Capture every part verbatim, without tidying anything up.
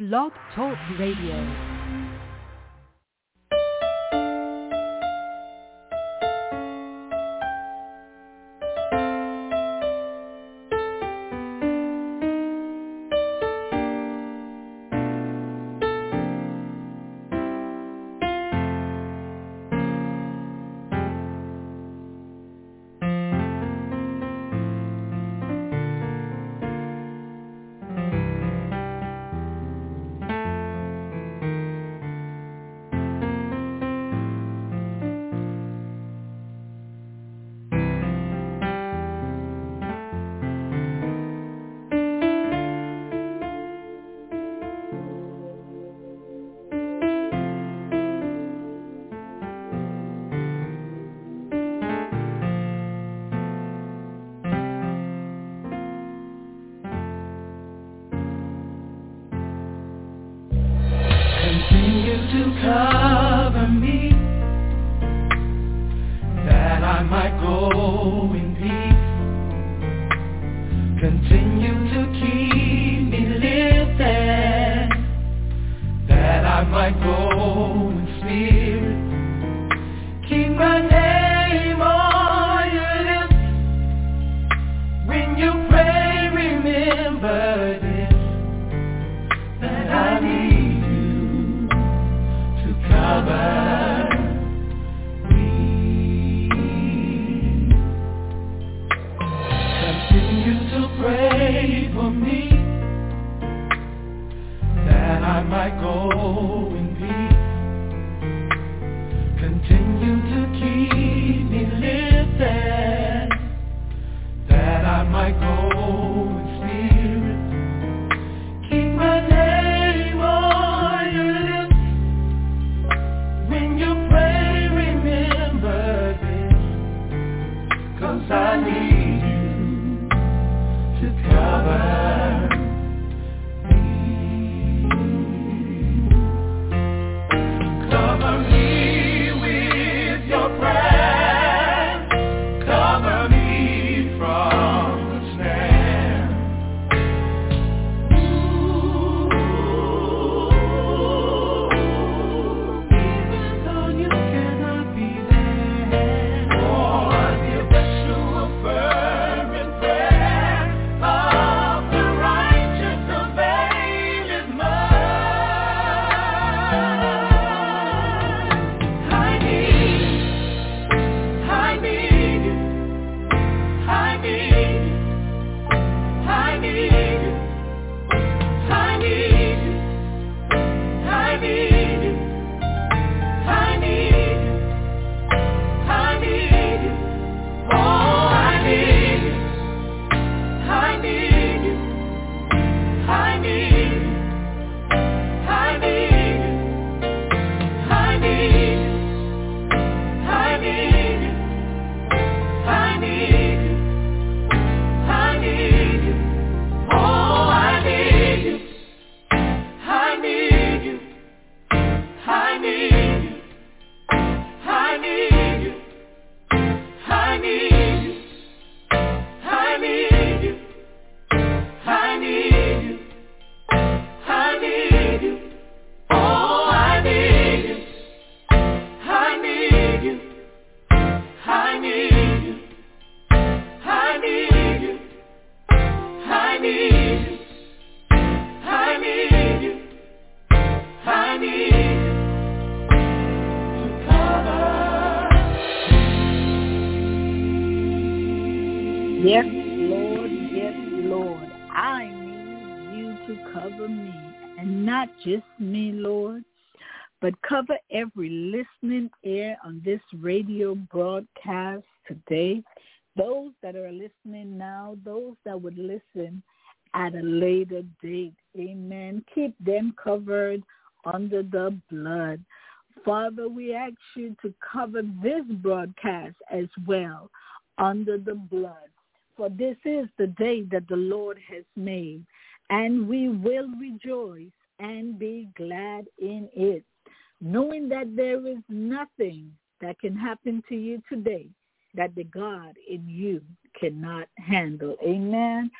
Blog Talk Radio. Cover every listening ear on this radio broadcast today, those that are listening now, those that would listen at a later date. Amen. Keep them covered under the blood. Father, we ask you to cover this broadcast as well under the blood. For this is the day that the Lord has made, and we will rejoice and be glad in it, knowing that there is nothing that can happen to you today that the God in you cannot handle. Amen.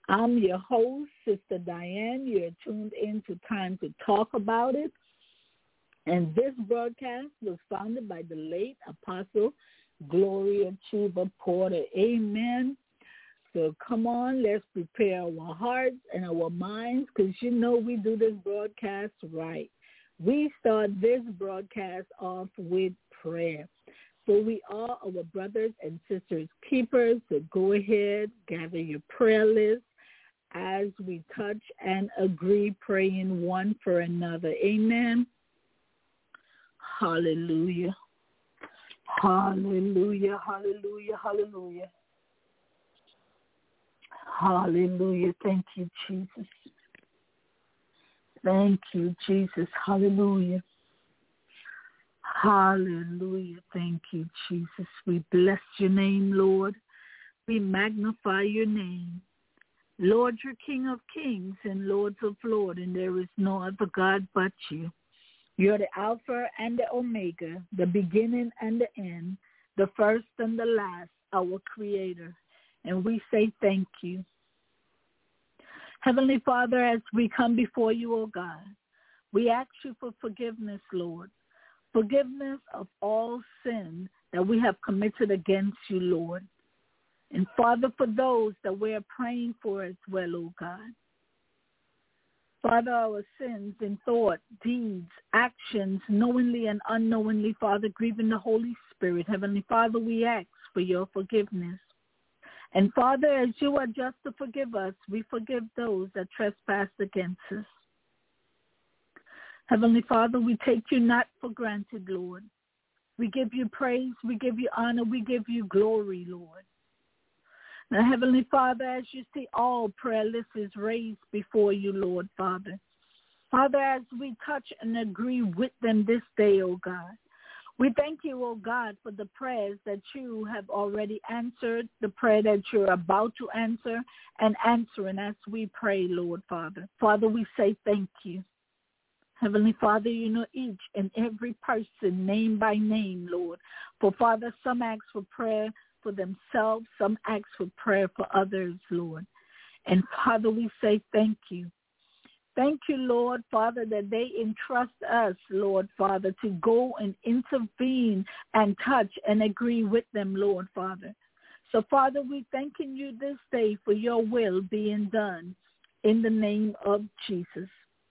I'm your host, Sister Diane. You're tuned in to Time to Talk About It. And this broadcast was founded by the late Apostle Gloria Chiba Porter. Amen. So come on, let's prepare our hearts and our minds, because you know we do this broadcast right. We start this broadcast off with prayer. So we are our brothers and sisters keepers. So go ahead, gather your prayer list as we touch and agree, praying one for another. Amen. Hallelujah. Hallelujah. Hallelujah. Hallelujah. Hallelujah. Thank you, Jesus. Thank you, Jesus. Hallelujah. Hallelujah. Thank you, Jesus. We bless your name, Lord. We magnify your name. Lord, you're King of kings and Lords of lords, and there is no other God but you. You're the Alpha and the Omega, the beginning and the end, the first and the last, our Creator. And we say thank you. Heavenly Father, as we come before you, O God, we ask you for forgiveness, Lord. Forgiveness of all sin that we have committed against you, Lord. And Father, for those that we're praying for as well, O God. Father, our sins in thought, deeds, actions, knowingly and unknowingly, Father, grieving the Holy Spirit. Heavenly Father, we ask for your forgiveness. And Father, as you are just to forgive us, we forgive those that trespass against us. Heavenly Father, we take you not for granted, Lord. We give you praise, we give you honor, we give you glory, Lord. Now, Heavenly Father, as you see all prayer lists is raised before you, Lord, Father. Father, as we touch and agree with them this day, O God, we thank you, O God, for the prayers that you have already answered, the prayer that you're about to answer, and answering as we pray, Lord, Father. Father, we say thank you. Heavenly Father, you know each and every person, name by name, Lord. For, Father, some ask for prayer for themselves, some ask for prayer for others, Lord. And, Father, we say thank you. Thank you, Lord, Father, that they entrust us, Lord, Father, to go and intervene and touch and agree with them, Lord, Father. So, Father, we thanking you this day for your will being done in the name of Jesus.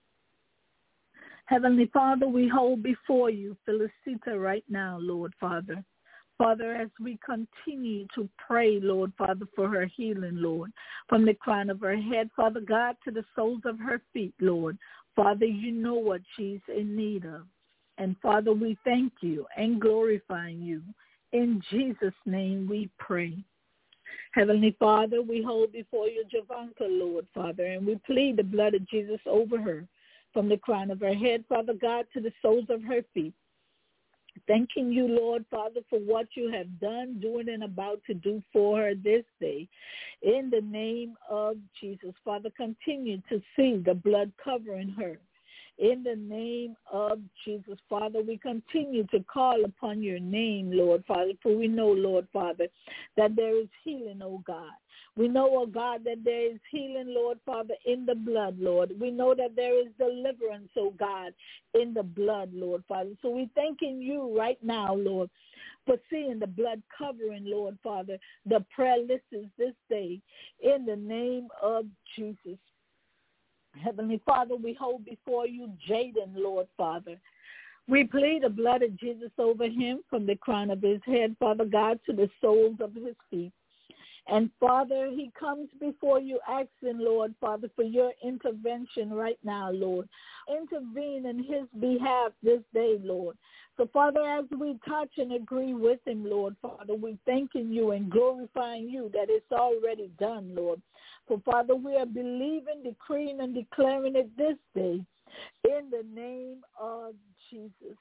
Heavenly Father, we hold before you Felicita right now, Lord, Father. Father, as we continue to pray, Lord, Father, for her healing, Lord, from the crown of her head, Father God, to the soles of her feet, Lord. Father, you know what she's in need of. And, Father, we thank you and glorify you. In Jesus' name we pray. Heavenly Father, we hold before you Javanka, Lord, Father, and we plead the blood of Jesus over her, from the crown of her head, Father God, to the soles of her feet. Thanking you, Lord, Father, for what you have done, doing, and about to do for her this day. In the name of Jesus, Father, continue to see the blood covering her. In the name of Jesus, Father, we continue to call upon your name, Lord, Father, for we know, Lord, Father, that there is healing, oh God. We know, oh God, that there is healing, Lord, Father, in the blood, Lord. We know that there is deliverance, oh God, in the blood, Lord, Father. So we thanking you right now, Lord, for seeing the blood covering, Lord, Father, the prayer list is this day, in the name of Jesus. Heavenly Father, we hold before you Jaden, Lord, Father. We plead the blood of Jesus over him from the crown of his head, Father God, to the soles of his feet. And, Father, he comes before you asking, Lord, Father, for your intervention right now, Lord. Intervene in his behalf this day, Lord. So, Father, as we touch and agree with him, Lord, Father, we thanking you and glorifying you that it's already done, Lord. For, Father, we are believing, decreeing, and declaring it this day in the name of Jesus.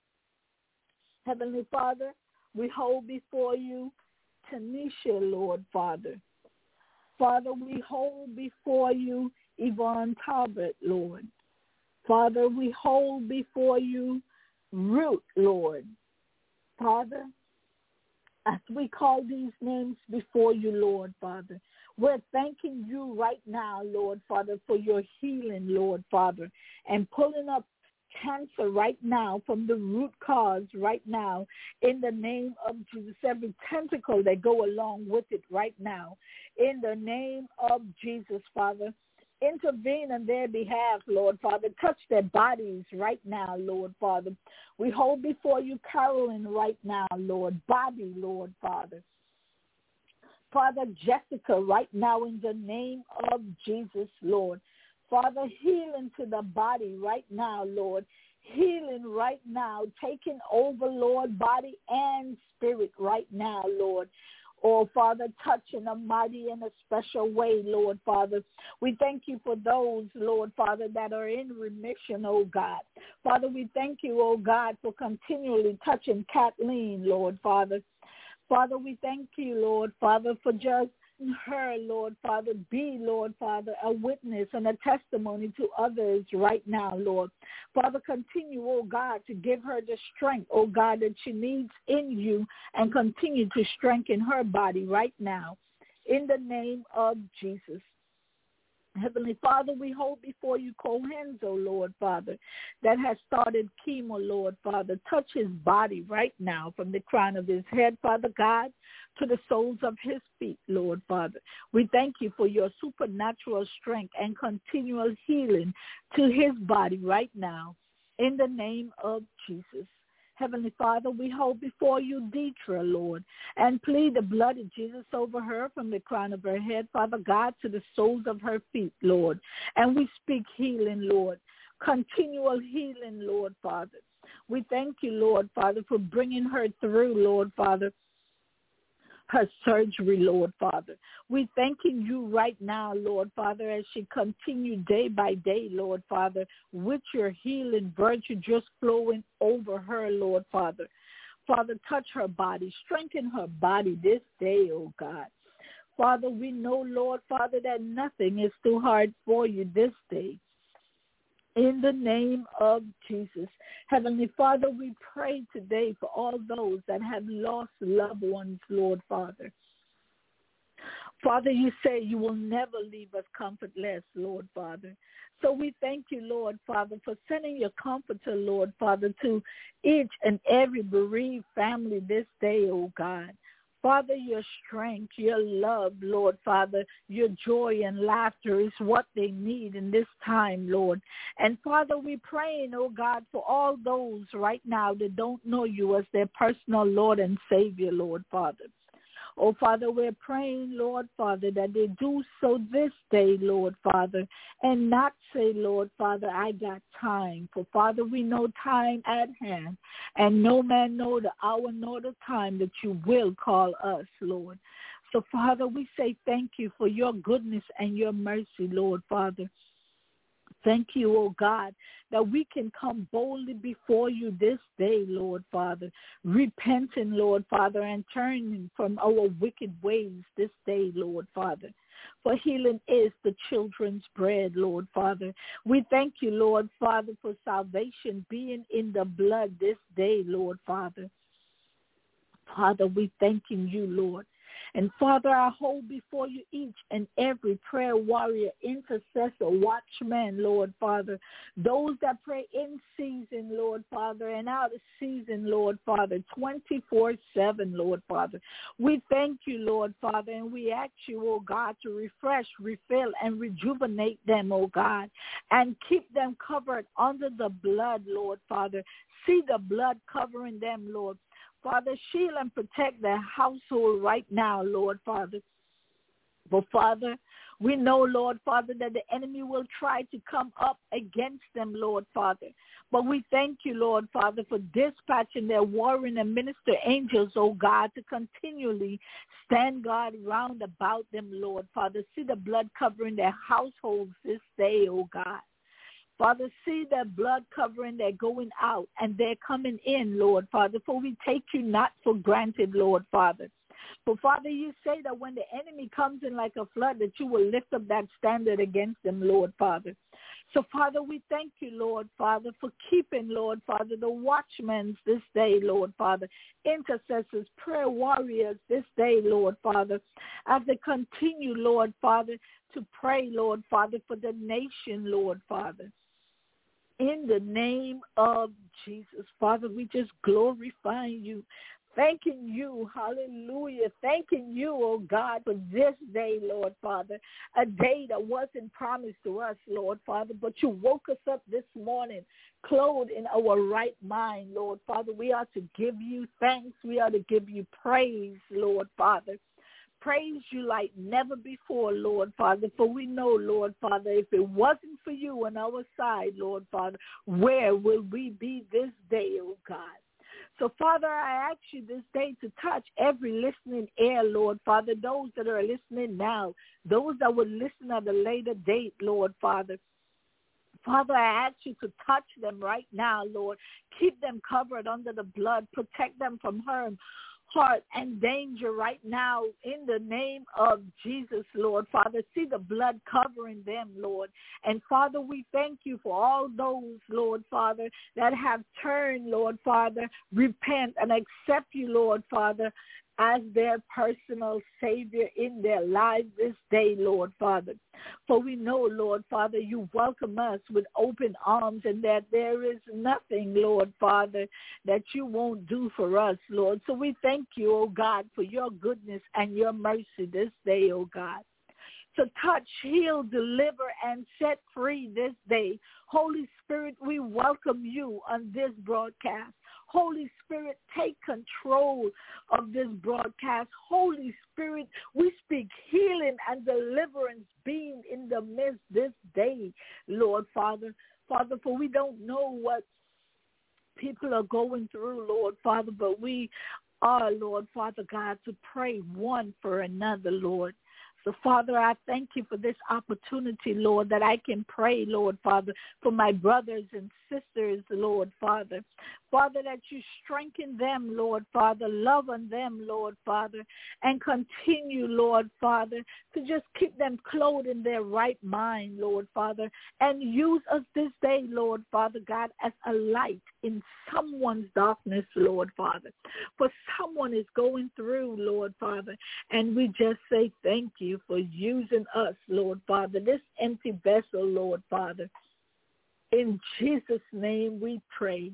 Heavenly Father, we hold before you Tanisha, Lord, Father. Father, we hold before you Yvonne Talbot, Lord. Father, we hold before you Ruth, Lord. Father, as we call these names before you, Lord, Father, We're thanking you right now, Lord Father, for your healing, Lord Father, and pulling up cancer right now from the root cause right now in the name of Jesus. Every tentacle that go along with it right now in the name of Jesus, Father. Intervene on their behalf, Lord Father. Touch their bodies right now, Lord Father. We hold before you Carolyn right now, Lord. Bobby, Lord Father. Father, Jessica right now in the name of Jesus, Lord. Father, healing to the body right now, Lord. Healing right now, taking over, Lord, body and spirit right now, Lord. Oh, Father, touch in a mighty and a special way, Lord, Father. We thank you for those, Lord, Father, that are in remission, oh, God. Father, we thank you, oh, God, for continually touching Kathleen, Lord, Father. Father, we thank you, Lord, Father, for just her, Lord, Father, be, Lord, Father, a witness and a testimony to others right now, Lord. Father, continue, oh God, to give her the strength, oh God, that she needs in you and continue to strengthen her body right now in the name of Jesus. Heavenly Father, we hold before you Cohenzo, Lord Father, that has started chemo, Lord Father. Touch his body right now from the crown of his head, Father God, to the soles of his feet, Lord Father. We thank you for your supernatural strength and continual healing to his body right now in the name of Jesus. Heavenly Father, we hold before you Deetra, Lord, and plead the blood of Jesus over her from the crown of her head, Father God, to the soles of her feet, Lord. And we speak healing, Lord, continual healing, Lord Father. We thank you, Lord Father, for bringing her through, Lord Father, her surgery, Lord Father. We thanking you right now, Lord Father, as she continues day by day, Lord Father, with your healing virtue just flowing over her, Lord Father. Father, touch her body, strengthen her body this day, oh God. Father, we know, Lord Father, that nothing is too hard for you this day. In the name of Jesus. Heavenly Father, we pray today for all those that have lost loved ones, Lord Father. Father, you say you will never leave us comfortless, Lord Father. So we thank you, Lord Father, for sending your comforter, Lord Father, to each and every bereaved family this day, oh God. Father, your strength, your love, Lord Father, your joy and laughter is what they need in this time, Lord. And Father, we're praying, oh God, for all those right now that don't know you as their personal Lord and Savior, Lord Father. Oh, Father, we're praying, Lord Father, that they do so this day, Lord Father, and not say, Lord Father, I got time. For, Father, we know time at hand, and no man know the hour nor the time that you will call us, Lord. So, Father, we say thank you for your goodness and your mercy, Lord Father. Thank you, oh God, that we can come boldly before you this day, Lord Father, repenting, Lord Father, and turning from our wicked ways this day, Lord Father. For healing is the children's bread, Lord Father. We thank you, Lord Father, for salvation being in the blood this day, Lord Father. Father, we thanking you, Lord. And Father, I hold before you each and every prayer warrior, intercessor, watchman, Lord Father, those that pray in season, Lord Father, and out of season, Lord Father, twenty-four seven, Lord Father. We thank you, Lord Father, and we ask you, oh God, to refresh, refill, and rejuvenate them, oh God, and keep them covered under the blood, Lord Father. See the blood covering them, Lord. Father, shield and protect their household right now, Lord Father. But, Father, we know, Lord Father, that the enemy will try to come up against them, Lord Father. But we thank you, Lord Father, for dispatching their warring and minister angels, oh God, to continually stand guard round about them, Lord Father. See the blood covering their households this day, oh God. Father, see that blood covering, they're going out and they're coming in, Lord Father, for we take you not for granted, Lord Father. For, Father, you say that when the enemy comes in like a flood, that you will lift up that standard against them, Lord Father. So, Father, we thank you, Lord, Father, for keeping, Lord, Father, the watchmen this day, Lord, Father, intercessors, prayer warriors this day, Lord, Father, as they continue, Lord, Father, to pray, Lord, Father, for the nation, Lord, Father. In the name of Jesus, Father, we just glorify you. Thanking you, hallelujah, thanking you, oh God, for this day, Lord Father, a day that wasn't promised to us, Lord Father, but you woke us up this morning, clothed in our right mind, Lord Father. We are to give you thanks. We are to give you praise, Lord Father. Praise you like never before, Lord Father, for we know, Lord Father, if it wasn't for you on our side, Lord Father, where will we be this day, oh God? So, Father, I ask you this day to touch every listening ear, Lord, Father, those that are listening now, those that will listen at a later date, Lord, Father. Father, I ask you to touch them right now, Lord. Keep them covered under the blood. Protect them from harm, hurt, and danger right now in the name of Jesus, Lord. Father, see the blood covering them, Lord. And, Father, we thank you for all those, Lord, Father, that have turned, Lord, Father, repent and accept you, Lord, Father, as their personal Savior in their lives this day, Lord Father. For we know, Lord Father, you welcome us with open arms and that there is nothing, Lord Father, that you won't do for us, Lord. So we thank you, oh God, for your goodness and your mercy this day, oh God. To touch, heal, deliver, and set free this day. Holy Spirit, we welcome you on this broadcast. Holy Spirit, take control of this broadcast. Holy Spirit, we speak healing and deliverance being in the midst this day, Lord Father. Father, for we don't know what people are going through, Lord Father, but we are, Lord Father God, to pray one for another, Lord. So, Father, I thank you for this opportunity, Lord, that I can pray, Lord, Father, for my brothers and sisters, Lord, Father. Father, that you strengthen them, Lord, Father, love on them, Lord, Father, and continue, Lord, Father, to just keep them clothed in their right mind, Lord, Father, and use us this day, Lord, Father God, as a light in someone's darkness, Lord, Father. For someone is going through, Lord, Father, and we just say thank you for using us, Lord, Father, this empty vessel, Lord, Father. In Jesus' name we pray.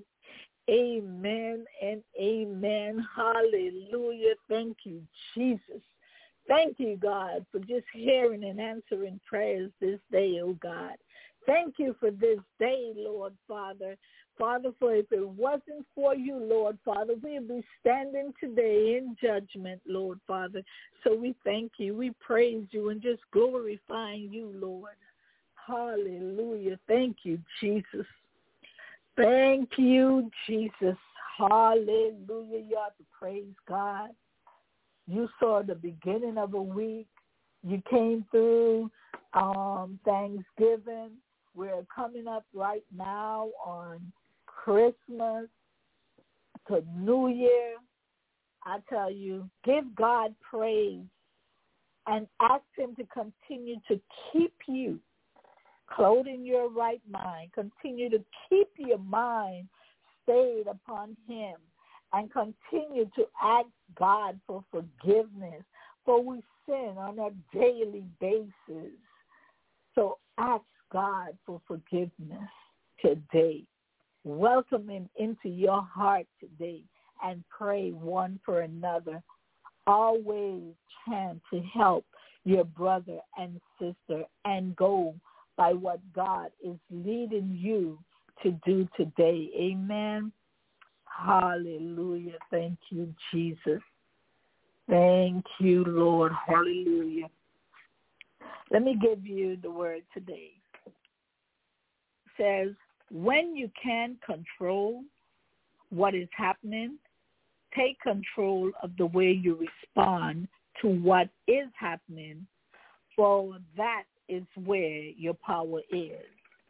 Amen and amen. Hallelujah. Thank you, Jesus. Thank you, God, for just hearing and answering prayers this day, oh God. Thank you for this day, Lord Father. Father, for if it wasn't for you, Lord Father, we'd be standing today in judgment, Lord Father. So we thank you. We praise you and just glorifying you, Lord. Hallelujah. Thank you, Jesus. Thank you, Jesus. Hallelujah. You have to praise God. You saw the beginning of a week. You came through um, Thanksgiving. We're coming up right now on Christmas to New Year. I tell you, give God praise and ask him to continue to keep you clothed in your right mind. Continue to keep your mind stayed upon him and continue to ask God for forgiveness, for we sin on a daily basis. So ask God for forgiveness today. Welcome him into your heart today and pray one for another. Always trying to help your brother and sister and go by what God is leading you to do today. Amen. Hallelujah. Thank you, Jesus. Thank you, Lord. Hallelujah. Let me give you the word today. It says, when you can control what is happening, take control of the way you respond to what is happening, for that is where your power is.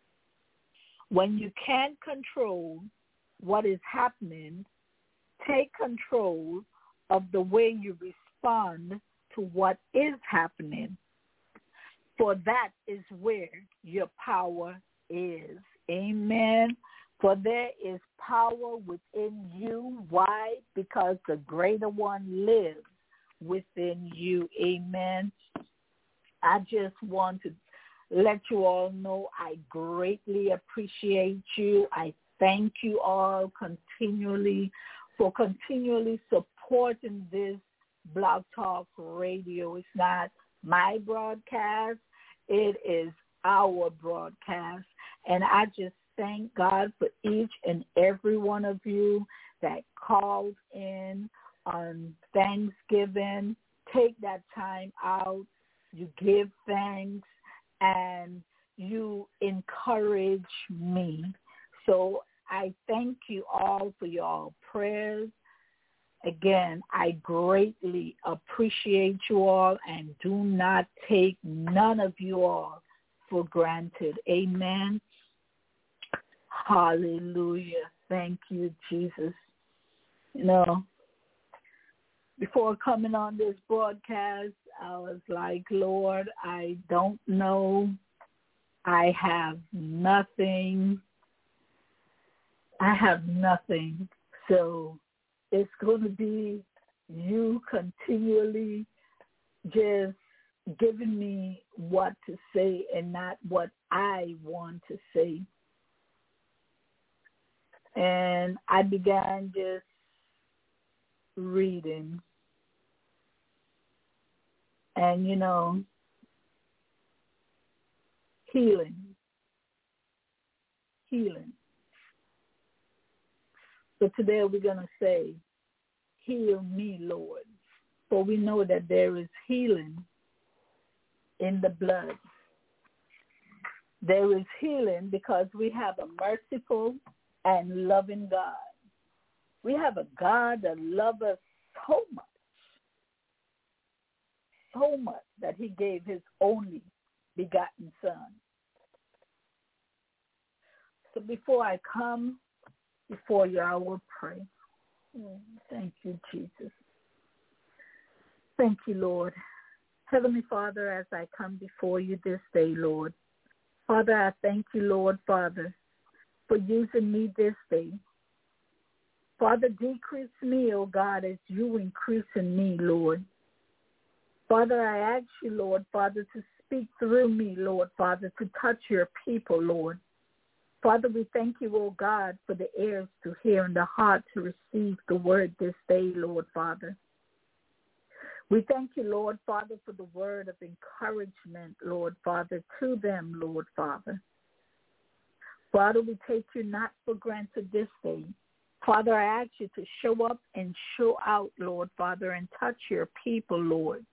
When you can't control what is happening, take control of the way you respond to what is happening, for that is where your power is. Amen. For there is power within you. Why? Because the greater one lives within you. Amen. I just want to let you all know I greatly appreciate you. I thank you all continually for continually supporting this Blog Talk Radio. It's not my broadcast. It is our broadcast. And I just thank God for each and every one of you that called in on Thanksgiving. Take that time out. You give thanks and you encourage me. So I thank you all for your prayers. Again, I greatly appreciate you all and do not take none of you all for granted. Amen. Hallelujah. Thank you, Jesus. You know, before coming on this broadcast, I was like, Lord, I don't know. I have nothing. I have nothing. So it's going to be you continually just giving me what to say and not what I want to say. And I began just reading. And, you know, healing. Healing. So today we're going to say, heal me, Lord. For we know that there is healing in the blood. There is healing because we have a merciful and loving God. We have a God that loves us so much, so much that he gave his only begotten Son. So before I come before you, I will pray. Thank you, Jesus. Thank you, Lord. Heavenly Father, as I come before you this day, Lord, Father, I thank you, Lord, Father, for using me this day. Father, decrease me, O God, as you increase in me, Lord. Father, I ask you, Lord, Father, to speak through me, Lord, Father, to touch your people, Lord. Father, we thank you, O God, for the ears to hear and the heart to receive the word this day, Lord, Father. We thank you, Lord, Father, for the word of encouragement, Lord, Father, to them, Lord, Father. Father, we take you not for granted this day. Father, I ask you to show up and show out, Lord, Father, and touch your people, Lord.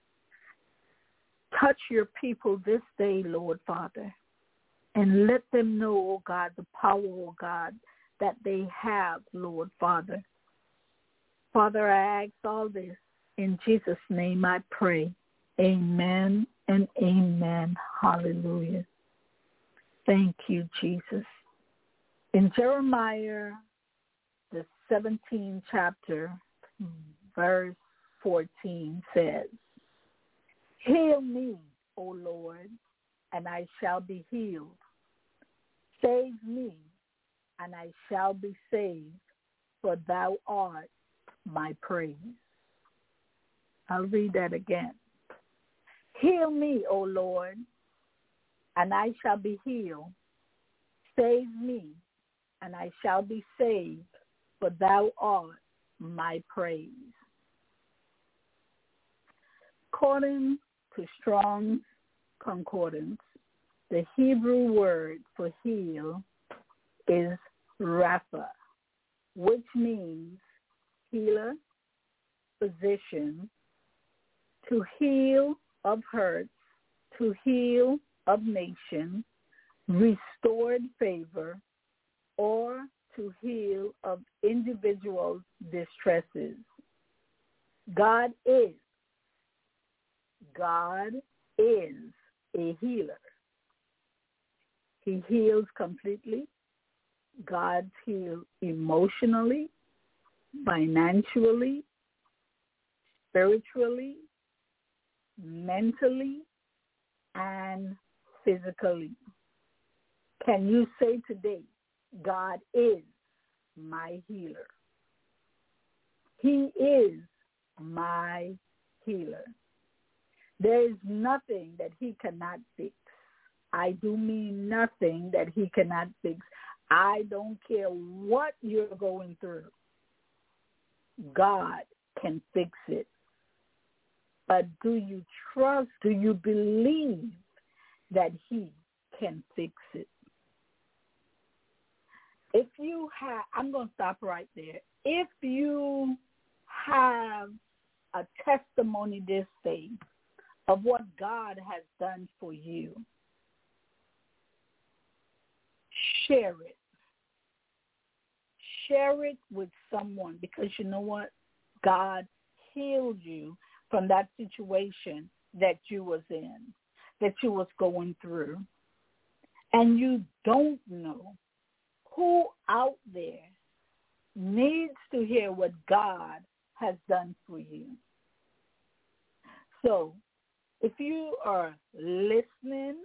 Touch your people this day, Lord, Father, and let them know, oh God, the power, oh God, that they have, Lord, Father. Father, I ask all this. In Jesus' name I pray. Amen and amen. Hallelujah. Thank you, Jesus. In Jeremiah, the seventeenth chapter, verse fourteen says, heal me, O Lord, and I shall be healed. Save me, and I shall be saved, for thou art my praise. I'll read that again. Heal me, O Lord, and I shall be healed. Save me, and I shall be saved, for thou art my praise. According to Strong's Concordance, the Hebrew word for heal is Rapha, which means healer, physician, to heal of hurts, to heal of nation, restored favor, or to heal of individual distresses. God is, God is a healer. He heals completely. God heals emotionally, financially, spiritually, mentally, and physically. Can you say today, God is my healer? He is my healer. There is nothing that he cannot fix. I do mean nothing that he cannot fix. I don't care what you're going through. God can fix it. But do you trust, do you believe that he can fix it? If you have, I'm going to stop right there. If you have a testimony this day of what God has done for you, share it. Share it with someone, because you know what? God healed you from that situation that you was in, that you was going through. And you don't know who out there needs to hear what God has done for you. So if you are listening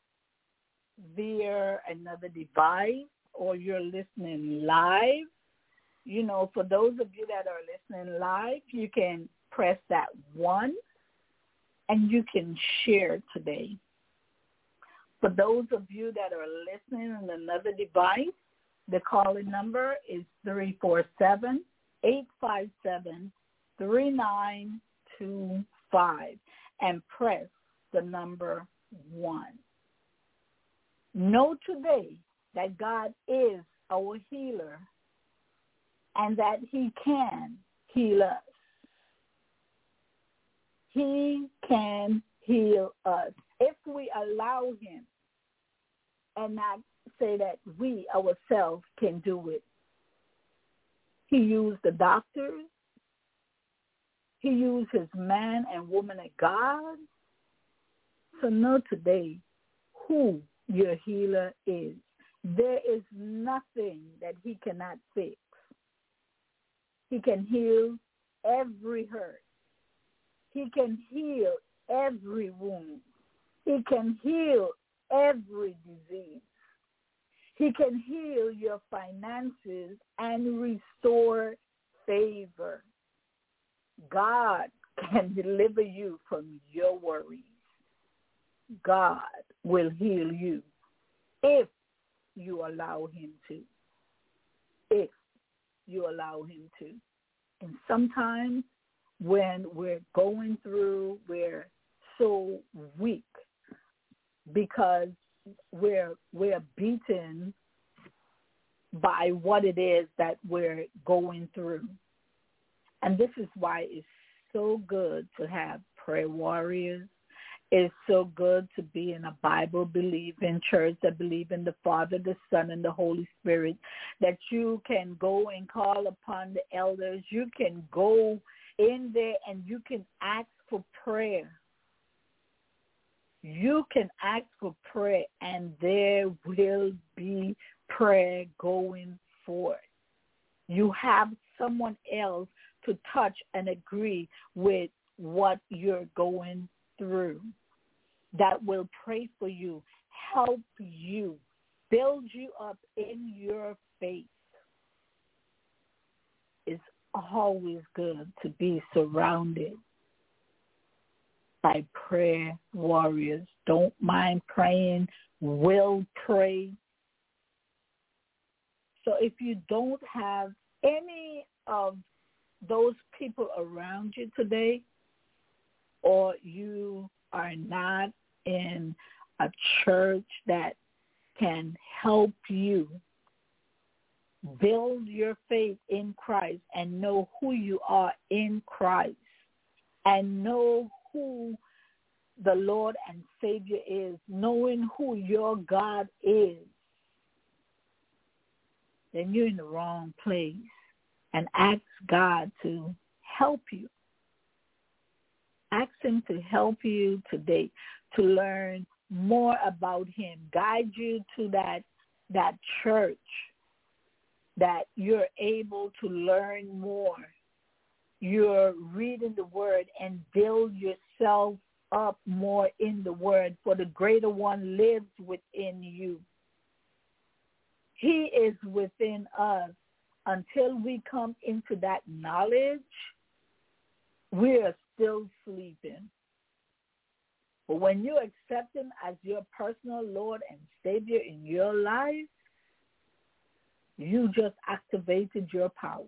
via another device or you're listening live, you know, for those of you that are listening live, you can press that one and you can share today. For those of you that are listening on another device, the calling number is three four seven, eight five seven, three nine two five and press the number one. Know today that God is our healer and that he can heal us. He can heal us if we allow him and not say that we ourselves can do it. He used the doctors. He used his man and woman of God. So know today who your healer is. There is nothing that he cannot fix. He can heal every hurt. He can heal every wound. He can heal every disease. He can heal your finances and restore favor. God can deliver you from your worries. God will heal you if you allow him to. If you allow him to. And sometimes when we're going through, we're so weak because we're we're beaten by what it is that we're going through. And this is why it's so good to have prayer warriors. It's so good to be in a Bible-believing church that believe in the Father, the Son, and the Holy Spirit, that you can go and call upon the elders. You can go in there and you can ask for prayer. You can ask for prayer, and there will be prayer going forth. You have someone else to touch and agree with what you're going through that will pray for you, help you, build you up in your faith. It's always good to be surrounded by prayer warriors. Don't mind praying, will pray. So if you don't have any of those people around you today, or you are not in a church that can help you build your faith in Christ and know who you are in Christ and know who the Lord and Savior is, knowing who your God is, then you're in the wrong place. And ask God to help you. Ask him to help you today to learn more about him. Guide you to that, that church that you're able to learn more. You're reading the word and build yourself up more in the word, for the greater one lives within you. He is within us. Until we come into that knowledge, we are still sleeping. But when you accept him as your personal Lord and Savior in your life, you just activated your power.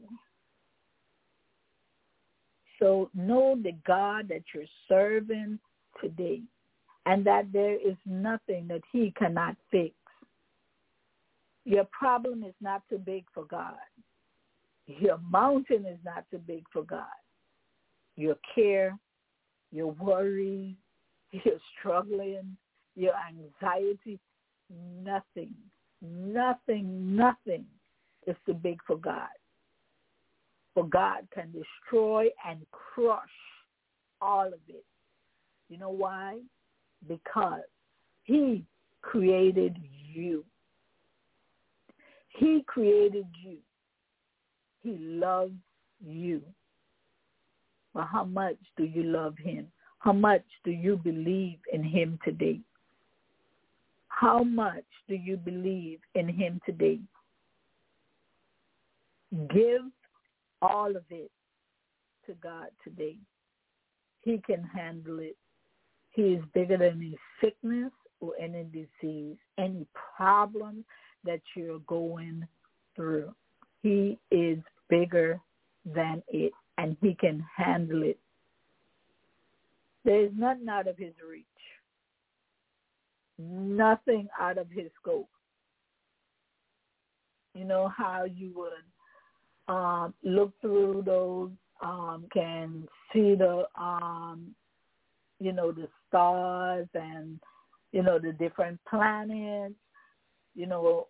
So know the God that you're serving today, and that there is nothing that he cannot fix. Your problem is not too big for God. Your mountain is not too big for God. Your care, your worry, your struggling, your anxiety, nothing, nothing, nothing is too big for God. For God can destroy and crush all of it. You know why? Because he created you. He created you. He loves you. But how much do you love him? How much do you believe in him today? How much do you believe in him today? Give all of it to God today. He can handle it. He is bigger than any sickness or any disease, any problem that you're going through. He is bigger than it, and he can handle it. There is nothing out of his reach. Nothing out of his scope. You know how you would um, look through those, um, can see the, um, you know, the stars and, you know, the different planets, you know,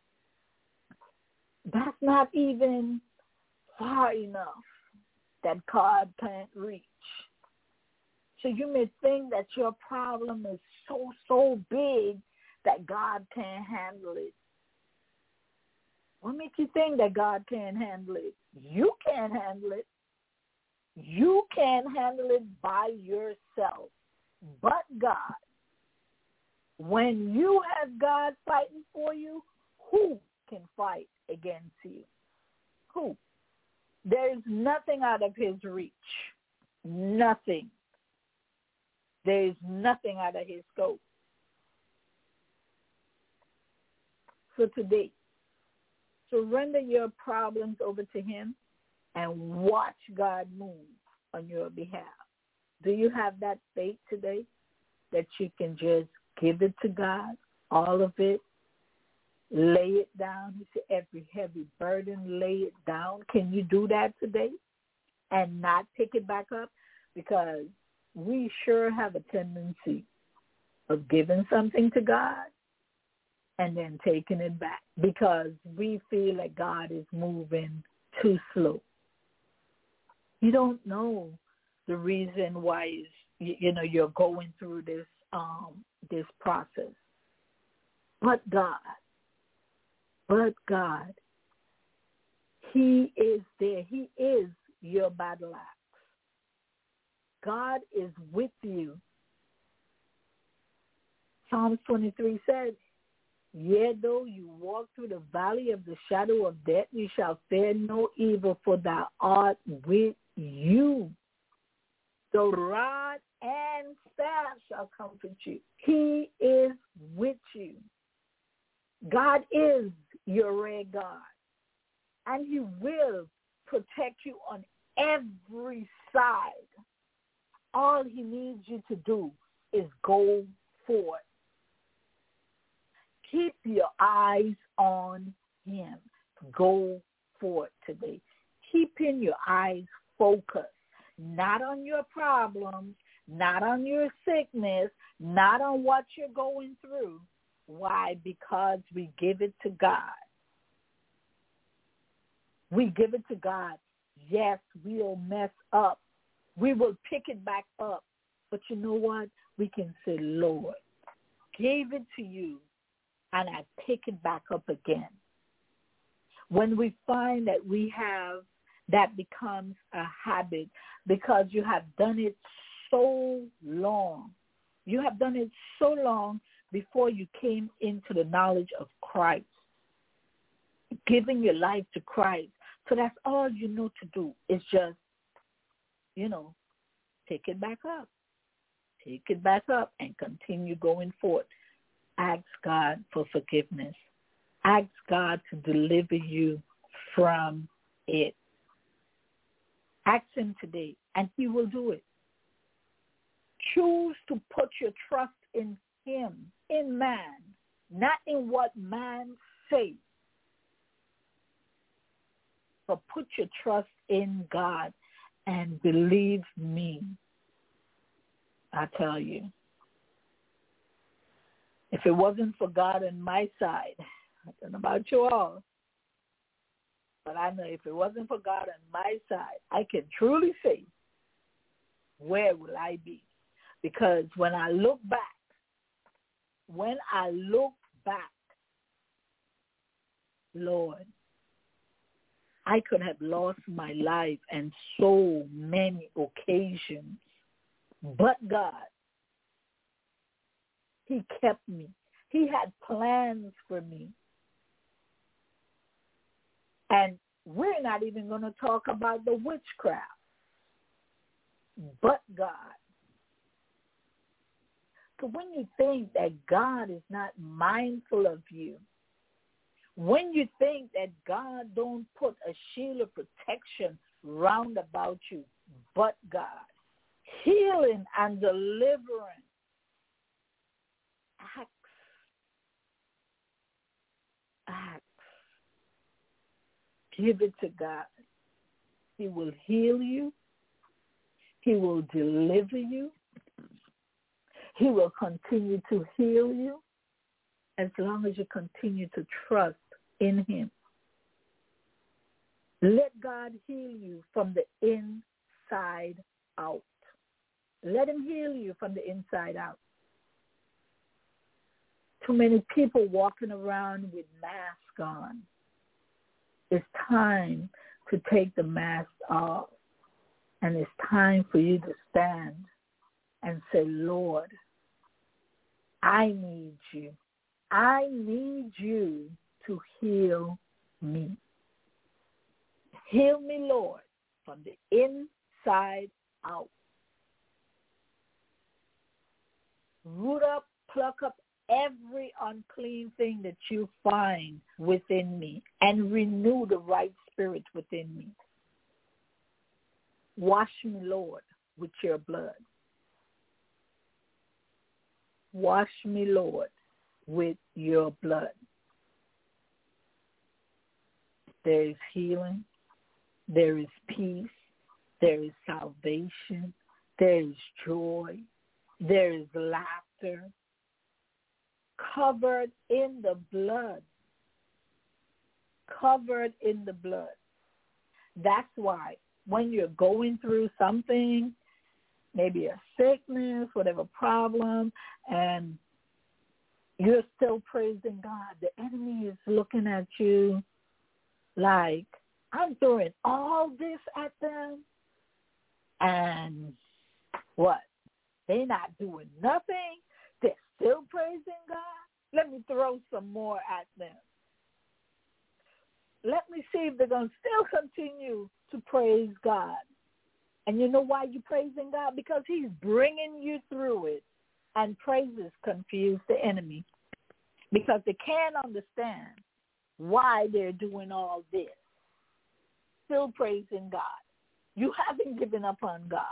that's not even far enough that God can't reach. So you may think that your problem is so, so big that God can't handle it. What makes you think that God can't handle it? You can't handle it. You can't handle it by yourself, but God. When you have God fighting for you, who can fight against you? Who? There is nothing out of his reach. Nothing. There is nothing out of his scope. So today, surrender your problems over to him and watch God move on your behalf. Do you have that faith today that you can just give it to God, all of it, lay it down? He said, every heavy burden, lay it down. Can you do that today and not pick it back up? Because we sure have a tendency of giving something to God and then taking it back because we feel like God is moving too slow. You don't know the reason why is, you know, you're going through this um, this process. But God, but God, he is there. He is your battle axe. God is with you. Psalms twenty-three says, yea, though you walk through the valley of the shadow of death, you shall fear no evil, for thou art with you. The rod and staff shall comfort you. He is with you. God is your red God, and he will protect you on every side. All he needs you to do is go forth. Keep your eyes on him. Go forth today. Keeping your eyes focused, not on your problems, not on your sickness, not on what you're going through. Why? Because we give it to God. We give it to God. Yes, we'll mess up. We will pick it back up. But you know what? We can say, Lord, gave it to you, and I pick it back up again. When we find that we have, that becomes a habit because you have done it so long. You have done it so long before you came into the knowledge of Christ. giving your life to Christ. So that's all you know to do is just, you know, take it back up. Take it back up and continue going forward. Ask God for forgiveness. Ask God to deliver you from it. Ask him today, and he will do it. Choose to put your trust in him, in man, not in what man says. But put your trust in God, and believe me, I tell you, if it wasn't for God on my side, I don't know about you all, but I know if it wasn't for God on my side, I can truly say, where will I be? Because when I look back, when I look back, Lord, I could have lost my life on so many occasions, but God, he kept me. He had plans for me. And we're not even going to talk about the witchcraft, but God. So when you think that God is not mindful of you, when you think that God don't put a shield of protection round about you, but God, healing and deliverance, acts, acts. Give it to God. He will heal you. He will deliver you. He will continue to heal you as long as you continue to trust in him. Let God heal you from the inside out. Let him heal you from the inside out. Too many people walking around with masks on. It's time to take the mask off, and it's time for you to stand and say, Lord, I need you. I need you to heal me. Heal me, Lord, from the inside out. Root up, pluck up every unclean thing that you find within me and renew the right spirit within me. Wash me, Lord, with your blood. Wash me, Lord, with your blood. There is healing. There is peace. There is salvation. There is joy. There is laughter. Covered in the blood. Covered in the blood. That's why when you're going through something, maybe a sickness, whatever problem, and you're still praising God, the enemy is looking at you like, I'm throwing all this at them, and what? They're not doing nothing. They're still praising God. Let me throw some more at them. Let me see if they're going to still continue to praise God. And you know why you're praising God? Because he's bringing you through it. And praises confuse the enemy because they can't understand why they're doing all this. Still praising God. You haven't given up on God.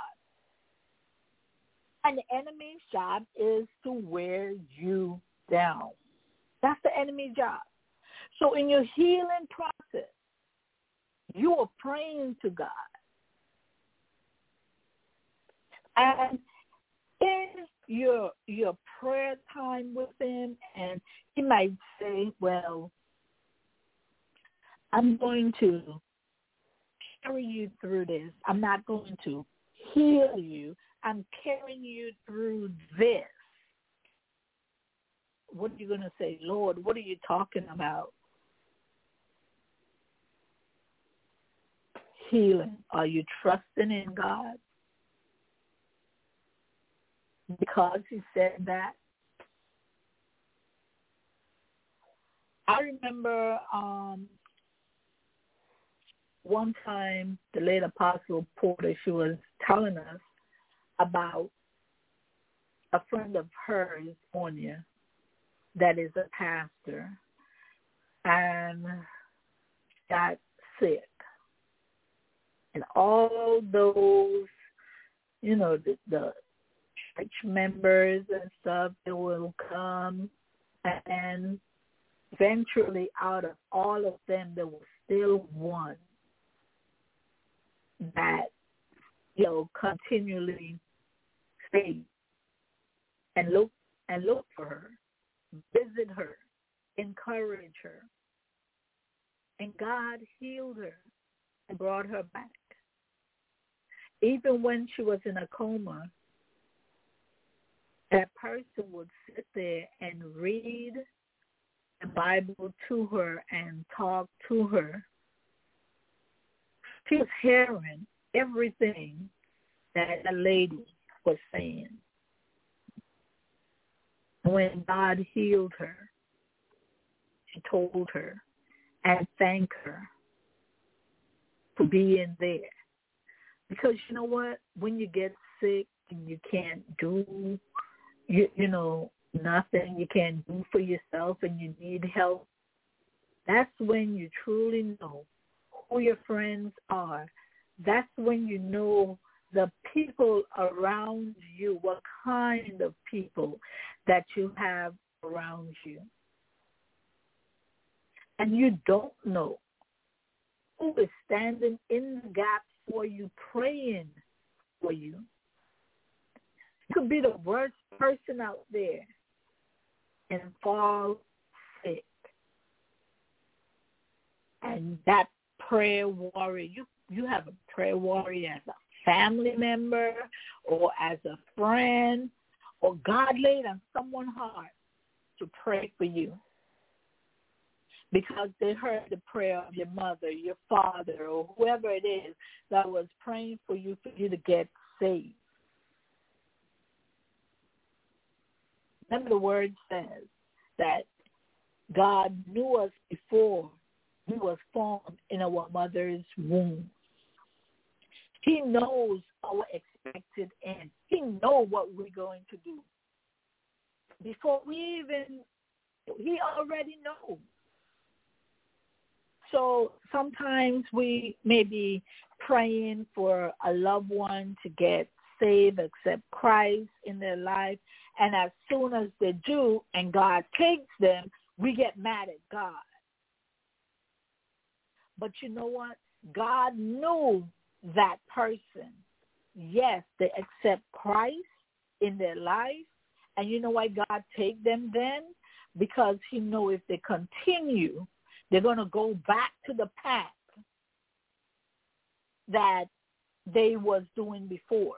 And the enemy's job is to wear you down. That's the enemy's job. So in your healing process, you are praying to God. And in your your prayer time with him, and he might say, well, I'm going to carry you through this. I'm not going to heal you. I'm carrying you through this. What are you going to say? Lord, what are you talking about? Healing. Are you trusting in God? Because he said that. I remember um, one time the late Apostle Porter, she was telling us about a friend of hers, Sonia, that is a pastor, and got sick. And all those, you know, the, the church members and stuff, they will come, and eventually out of all of them, there was still one that, you know, continually stayed and look and look for her, visit her, encourage her. And God healed her and brought her back. Even when she was in a coma, that person would sit there and read the Bible to her and talk to her. She was hearing everything that the lady was saying. When God healed her, she told her and thanked her for being there. Because you know what? When you get sick and you can't do, you, you know, nothing, you can't do for yourself and you need help, that's when you truly know who your friends are. That's when you know the people around you, what kind of people that you have around you. And you don't know who is standing in the gap for you, praying for you. You could be the worst person out there and fall sick. And that prayer warrior, you, you have a prayer warrior as a family member or as a friend, or God laid on someone's heart to pray for you because they heard the prayer of your mother, your father, or whoever it is that was praying for you for you to get saved. Remember, the word says that God knew us before we was formed in our mother's womb. He knows our expected end. He knows what we're going to do. Before we even, he already knows. So sometimes we may be praying for a loved one to get saved, accept Christ in their life, and as soon as they do and God takes them, we get mad at God. But you know what? God knew that person. Yes, they accept Christ in their life. And you know why God take them then? Because he know if they continue, they're going to go back to the path that they was doing before.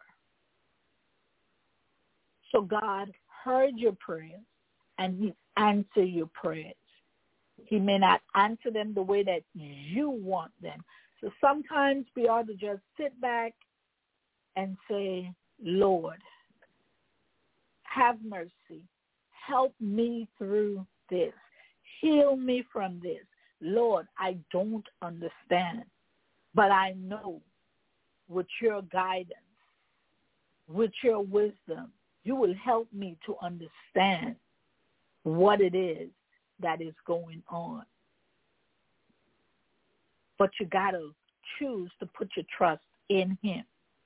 So God heard your prayers and he answered your prayers. He may not answer them the way that you want them. So sometimes we ought to just sit back and say, Lord, have mercy. Help me through this. Heal me from this. Lord, I don't understand, but I know with your guidance, with your wisdom, you will help me to understand what it is that is going on. But you got to choose to put your trust in him.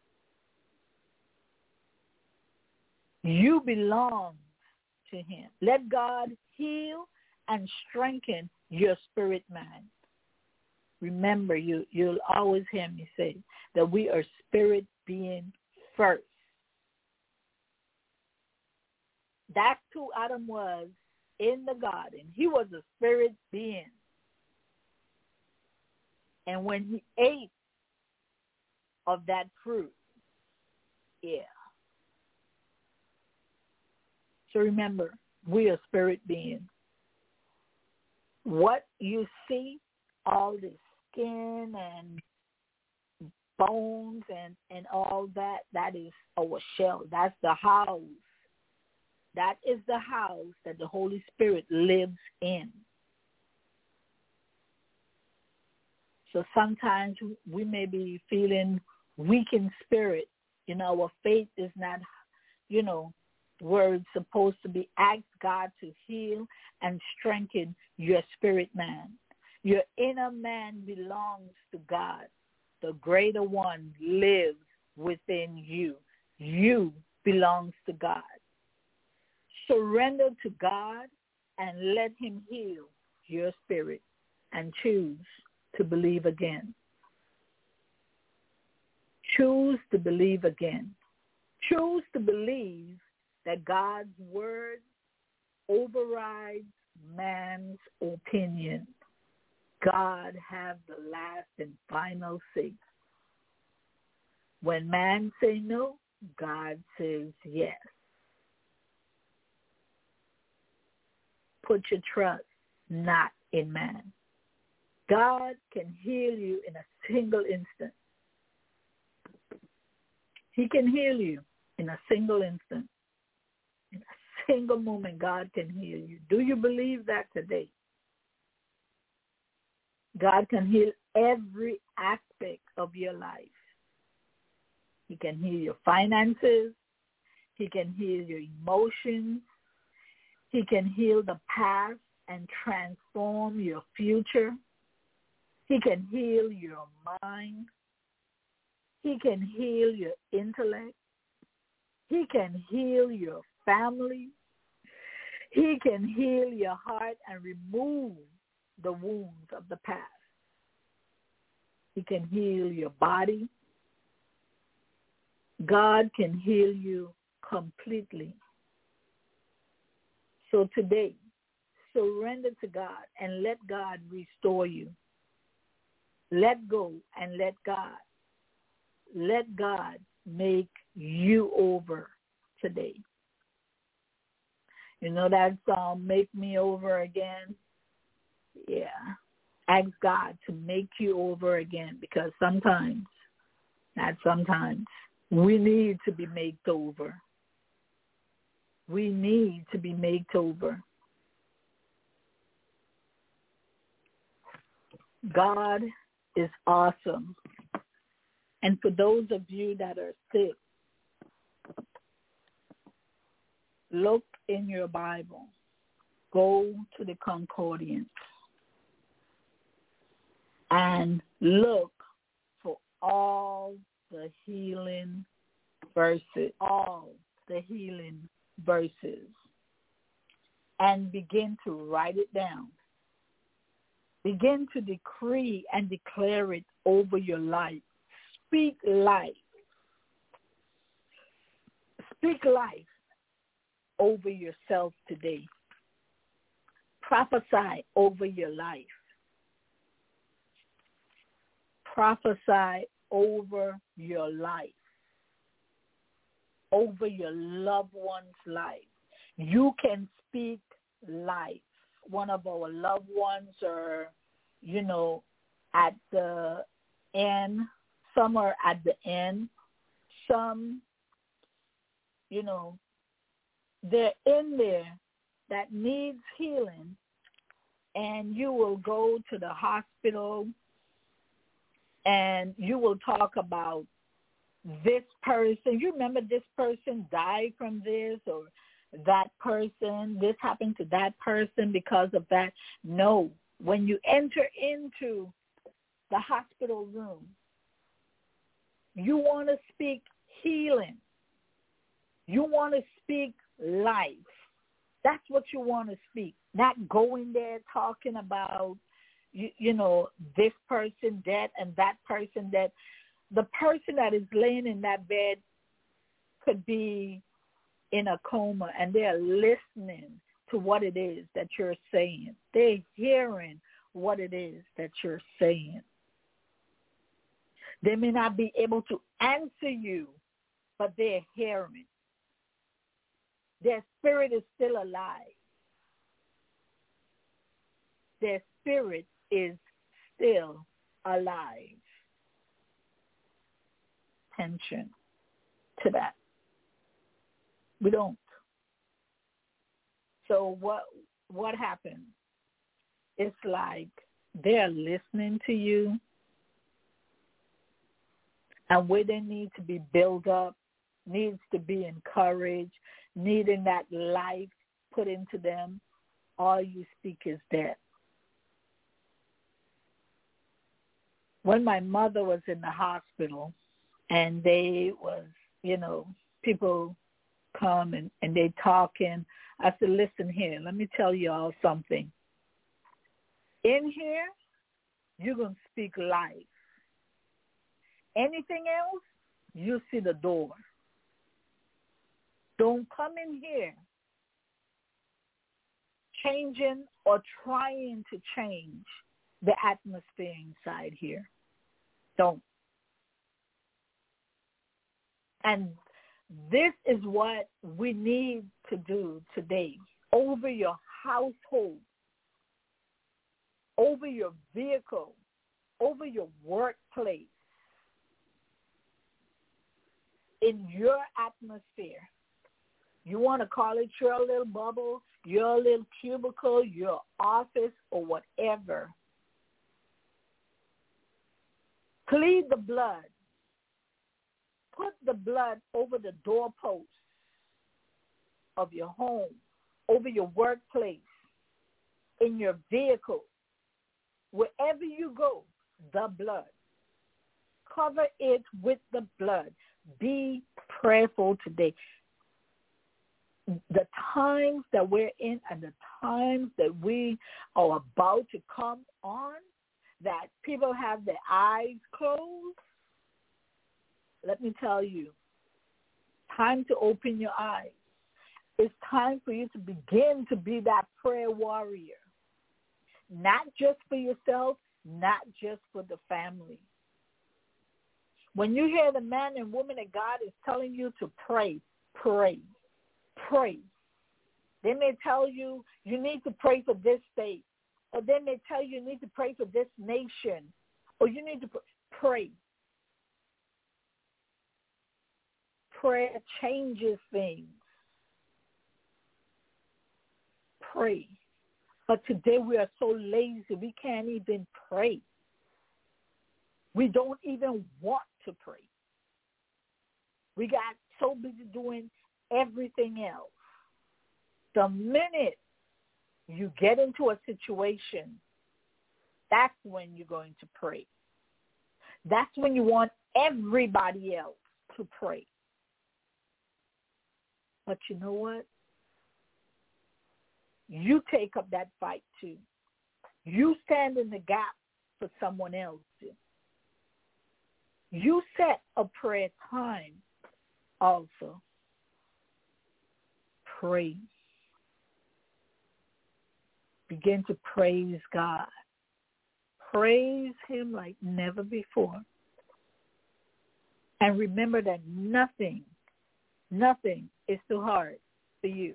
You belong to him. Let God heal and strengthen your spirit man. Remember, you, you'll always hear me say that we are spirit being first. That's who Adam was in the garden. He was a spirit being. And when he ate of that fruit, yeah. So remember, we are spirit beings. What you see, all this skin and bones and, and all that, that is our shell. That's the house. That is the house that the Holy Spirit lives in. So sometimes we may be feeling weak in spirit. You know, our faith is not, you know, where it's supposed to be. Ask God to heal and strengthen your spirit man. Your inner man belongs to God. The greater one lives within you. You belongs to God. Surrender to God and let him heal your spirit and choose to believe again. Choose to believe again. Choose to believe that God's word overrides man's opinion. God has the last and final say. When man say no, God says yes. Put your trust not in man. God can heal you in a single instant. He can heal you in a single instant. In a single moment, God can heal you. Do you believe that today? God can heal every aspect of your life. He can heal your finances. He can heal your emotions. He can heal the past and transform your future. He can heal your mind. He can heal your intellect. He can heal your family. He can heal your heart and remove the wounds of the past. He can heal your body. God can heal you completely. So today, surrender to God and let God restore you. Let go and let God. Let God make you over today. You know that song, Make Me Over Again? Yeah. Ask God to make you over again, because sometimes, not sometimes, we need to be made over. We need to be made over. God is awesome. And for those of you that are sick, look in your Bible. Go to the Concordance and look for all the healing verses, all the healing verses, and begin to write it down. Begin to decree and declare it over your life. Speak life. Speak life over yourself today. Prophesy over your life. Prophesy over your life, over your loved one's life. You can speak life. One of our loved ones are, you know, at the end. Some are at the end. Some, you know, they're in there that needs healing, and you will go to the hospital and you will talk about this person. You remember this person died from this, or that person, this happened to that person because of that. No. When you enter into the hospital room, you want to speak healing. You want to speak life. That's what you want to speak. Not going there talking about, you, you know, this person dead and that person dead. The person that is laying in that bed could be in a coma, and they're listening to what it is that you're saying. They're hearing what it is that you're saying. They may not be able to answer you, but they're hearing. Their spirit is still alive. Their spirit is still alive. Attention to that. We don't. So what what happens? It's like they're listening to you, and where they need to be built up, needs to be encouraged, needing that life put into them, all you speak is death. When my mother was in the hospital and they was, you know, people come and, and they talking, I said, listen here, let me tell you all something. In here, you're going to speak life. Anything else, you see the door. Don't come in here changing or trying to change the atmosphere inside here. Don't. And this is what we need to do today over your household, over your vehicle, over your workplace, in your atmosphere. You want to call it your little bubble, your little cubicle, your office, or whatever. Plead the blood. Put the blood over the doorposts of your home, over your workplace, in your vehicle. Wherever you go, the blood. Cover it with the blood. Be prayerful today. The times that we're in and the times that we are about to come on, that people have their eyes closed, let me tell you, time to open your eyes. It's time for you to begin to be that prayer warrior. Not just for yourself, not just for the family. When you hear the man and woman that God is telling you to pray, pray, pray. They may tell you you need to pray for this state, or they may tell you you need to pray for this nation, or you need to pray. Prayer changes things. Pray. But today we are so lazy, we can't even pray. We don't even want to pray. We got so busy doing everything else. The minute you get into a situation, that's when you're going to pray. That's when you want everybody else to pray. But you know what? You take up that fight too. You stand in the gap for someone else. You set a prayer time also. Pray. Begin to praise God. Praise him like never before. And remember that nothing, nothing is too hard for you.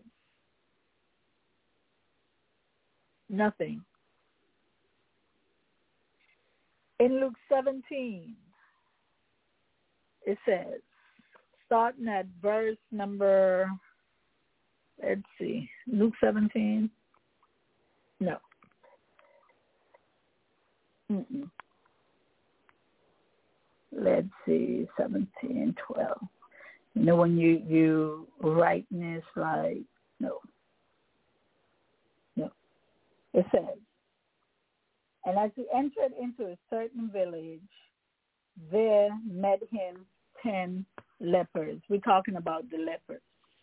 Nothing. In Luke seventeen, it says, starting at verse number, let's see, Luke seventeen. No. Mm-mm. Let's see, seventeen, twelve. You know, when you, you write this like, no. No. It says, and as he entered into a certain village, there met him ten lepers. We're talking about the lepers.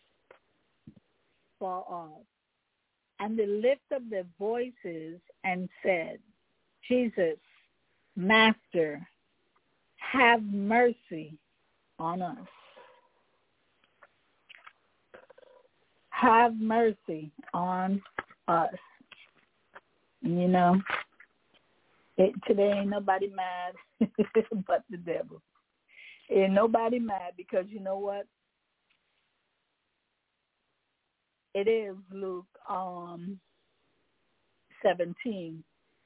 Far off. And they lifted up their voices and said, Jesus, Master, have mercy on us. Have mercy on us. You know, it, today ain't nobody mad but the devil. Ain't nobody mad because you know what? It is Luke um, seventeen.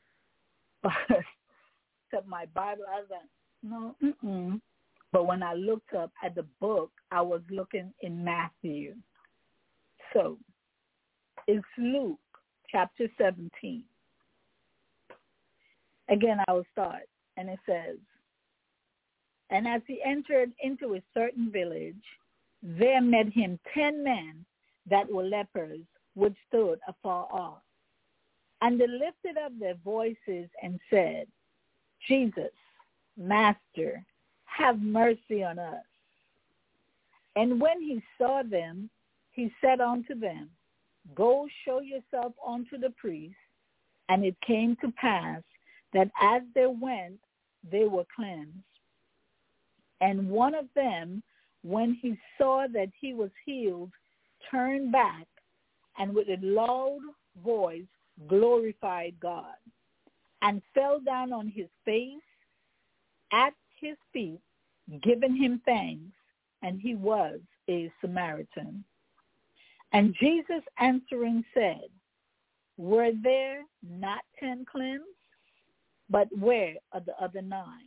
Except my Bible, I was like, no, mm-mm. But when I looked up at the book, I was looking in Matthew. So it's Luke chapter seventeen. Again, I will start, and it says, And as he entered into a certain village, there met him ten men that were lepers, which stood afar off. And they lifted up their voices and said, Jesus, Master, have mercy on us. And when he saw them, he said unto them, Go show yourself unto the priest. And it came to pass that as they went, they were cleansed. And one of them, when he saw that he was healed, turned back, and with a loud voice glorified God, and fell down on his face at his feet, giving him thanks, and he was a Samaritan. And Jesus answering said, Were there not ten cleansed? But where are the other nine?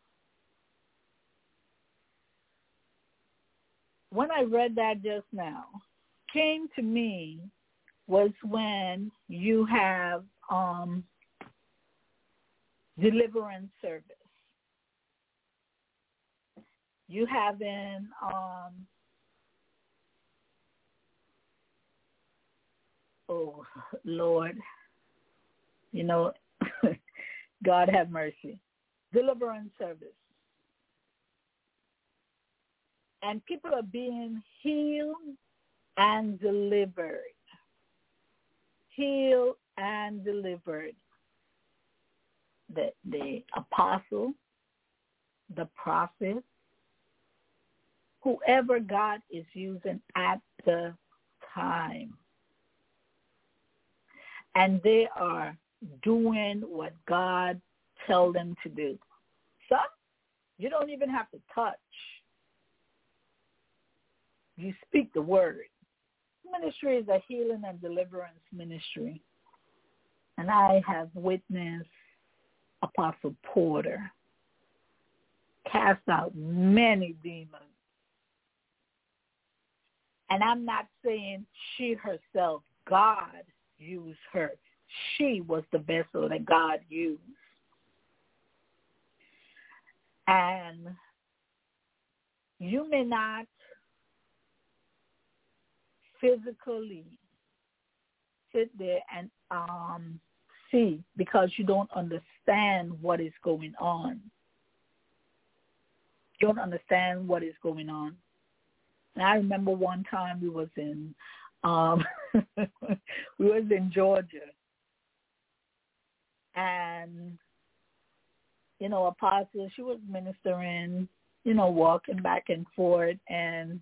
When I read that just now, came to me was when you have um, deliverance service. You have in um, oh Lord, you know, God have mercy. Deliverance service. And people are being healed and delivered. Healed and delivered. The, the apostle, the prophet, whoever God is using at the time. And they are doing what God tells them to do. Some, you don't even have to touch. You speak the word. Ministry is a healing and deliverance ministry. And I have witnessed Apostle Porter cast out many demons. And I'm not saying she herself, God used her. She was the vessel that God used. And you may not physically sit there and um, see because you don't understand what is going on. You don't understand what is going on. And I remember one time we was in um, we was in Georgia, and you know, Apostle, she was ministering, you know, walking back and forth, and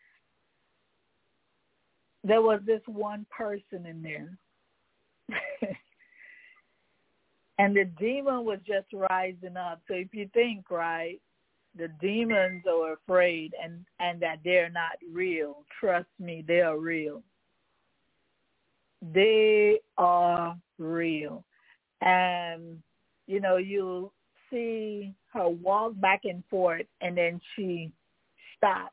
there was this one person in there. And the demon was just rising up. So if you think, right, the demons are afraid and, and that they're not real, trust me, they are real. They are real. And, you know, you see her walk back and forth, and then she stopped.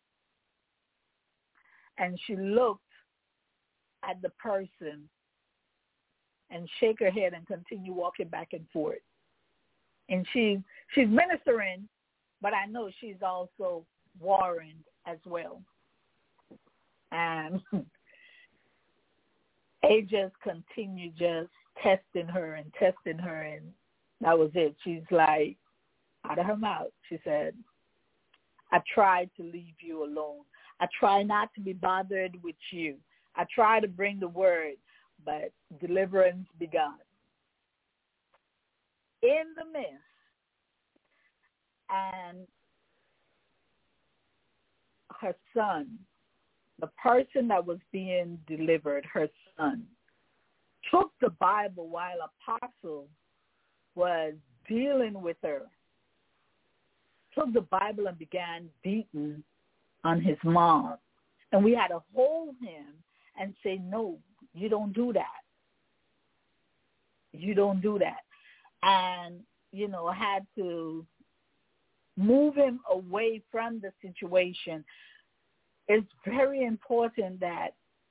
And she looked at the person and shake her head and continue walking back and forth. And she she's ministering, but I know she's also warring as well. And they just continued just testing her and testing her, and that was it. She's like, out of her mouth, she said, I tried to leave you alone. I try not to be bothered with you. I try to bring the word, but deliverance begun. In the midst, and her son, the person that was being delivered, her son, took the Bible while Apostle was dealing with her, took the Bible and began beating on his mom. And we had to hold him and say, no, you don't do that. You don't do that. And, you know, I had to move him away from the situation. It's very important that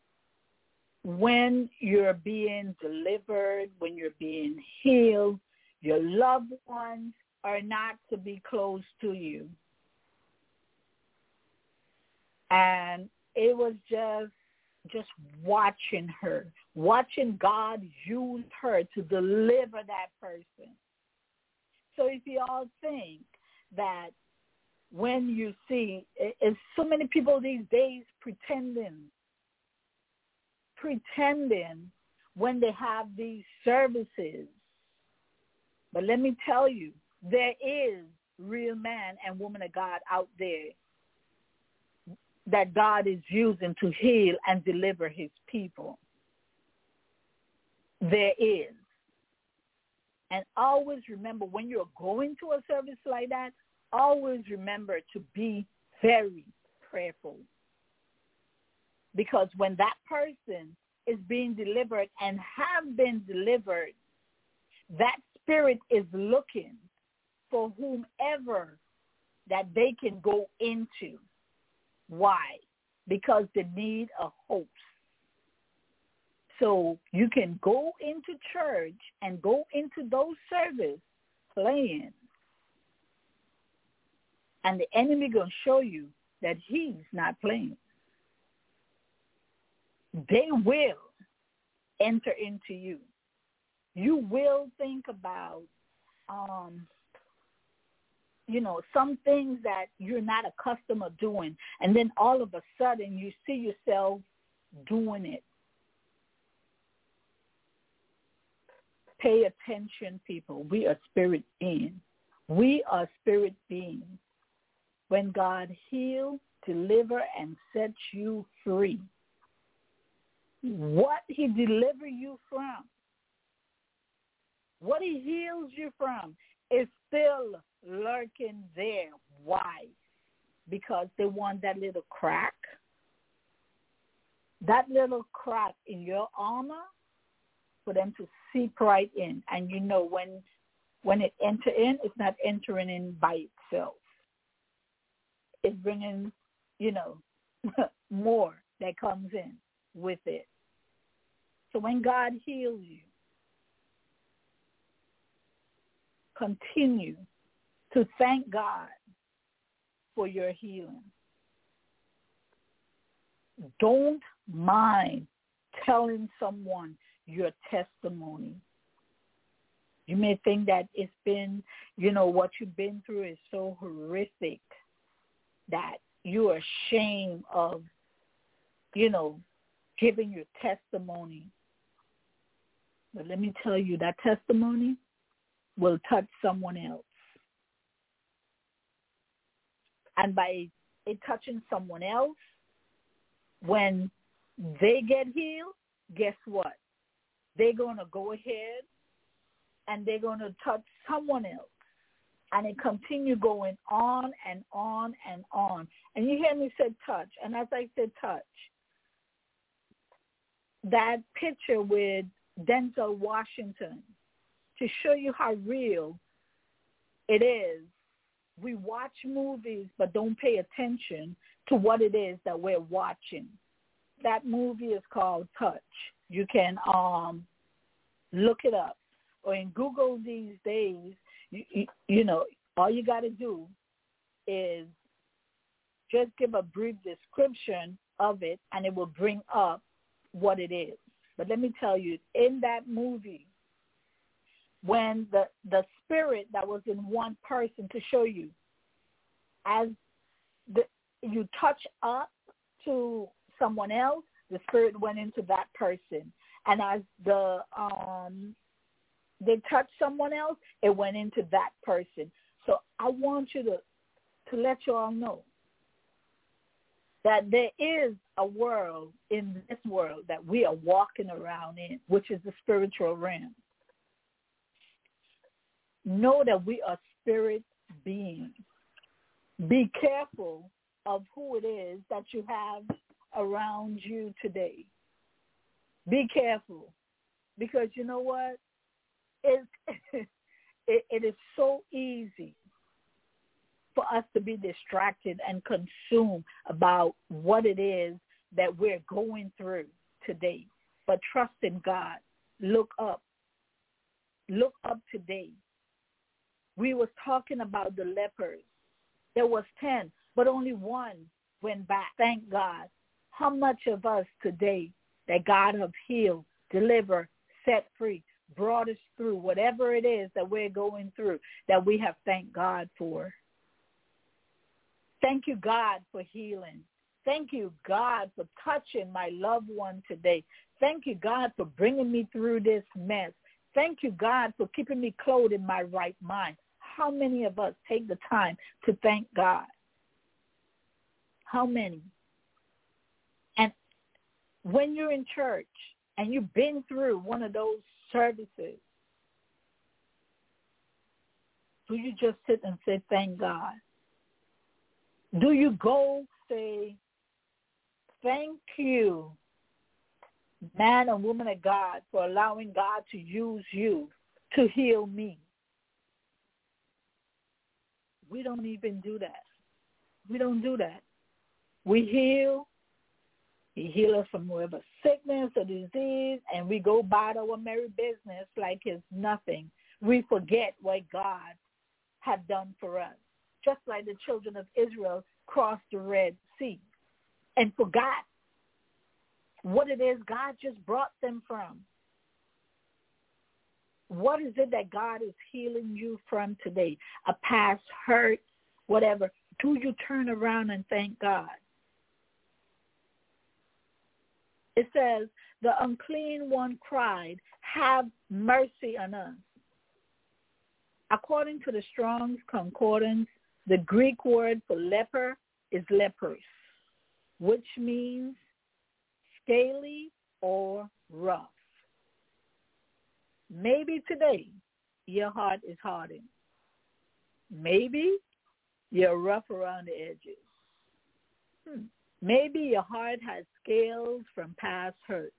when you're being delivered, when you're being healed, your loved ones are not to be close to you. And it was just just watching her, watching God use her to deliver that person. So if you all think that when you see, it's so many people these days pretending, pretending when they have these services. But let me tell you, there is real man and woman of God out there that God is using to heal and deliver his people. There is. And always remember, when you're going to a service like that, always remember to be very prayerful. Because when that person is being delivered and have been delivered, that spirit is looking for whomever that they can go into. Why? Because they need a host. So you can go into church and go into those services playing, and the enemy going to show you that he's not playing. They will enter into you. You will think about, um, you know, some things that you're not accustomed to doing, and then all of a sudden you see yourself doing it. Pay attention, people. We are spirit beings. We are spirit beings. When God heals, delivers, and sets you free, what he delivers you from, what he heals you from, is still lurking there. Why? Because they want that little crack, that little crack in your armor for them to seep right in. And you know when when it enter in, it's not entering in by itself. It's bringing, you know, more that comes in with it. So when God heals you, continue to thank God for your healing. Don't mind telling someone your testimony. You may think that it's been, you know, what you've been through is so horrific that you're ashamed of, you know, giving your testimony. But let me tell you, that testimony will touch someone else. And by it touching someone else, when they get healed, guess what? They're going to go ahead and they're going to touch someone else. And it continue going on and on and on. And you hear me say touch. And as I said touch, that picture with Denzel Washington, to show you how real it is. We watch movies but don't pay attention to what it is that we're watching. That movie is called Touch. You can um, look it up. Or in Google these days, you, you, you know, all you got to do is just give a brief description of it, and it will bring up what it is. But let me tell you, in that movie, when the, the spirit that was in one person, to show you, as the, you touch up to someone else, the spirit went into that person. And as the um, they touched someone else, it went into that person. So I want you to, to let you all know that there is a world in this world that we are walking around in, which is the spiritual realm. Know that we are spirit beings. Be careful of who it is that you have around you today. Be careful, because you know what? It, it, it is so easy for us to be distracted and consumed about what it is that we're going through today. But trust in God. Look up. Look up today. We was talking about the lepers. There was ten, but only one went back. Thank God. How much of us today that God have healed, delivered, set free, brought us through whatever it is that we're going through, that we have thanked God for. Thank you, God, for healing. Thank you, God, for touching my loved one today. Thank you, God, for bringing me through this mess. Thank you, God, for keeping me clothed in my right mind. How many of us take the time to thank God? How many? And when you're in church and you've been through one of those services, do you just sit and say, thank God? Do you go say, thank you, man or woman of God, for allowing God to use you to heal me? We don't even do that. We don't do that. We heal. He heals us from whatever sickness or disease, and we go about our merry business like it's nothing. We forget what God had done for us. Just like the children of Israel crossed the Red Sea and forgot what it is God just brought them from. What is it that God is healing you from today? A past hurt, whatever. Do you turn around and thank God? It says, the unclean one cried, have mercy on us. According to the Strong's Concordance, the Greek word for leper is lepros, which means scaly or rough. Maybe today your heart is hardened. Maybe you're rough around the edges. Hmm. Maybe your heart has scales from past hurts.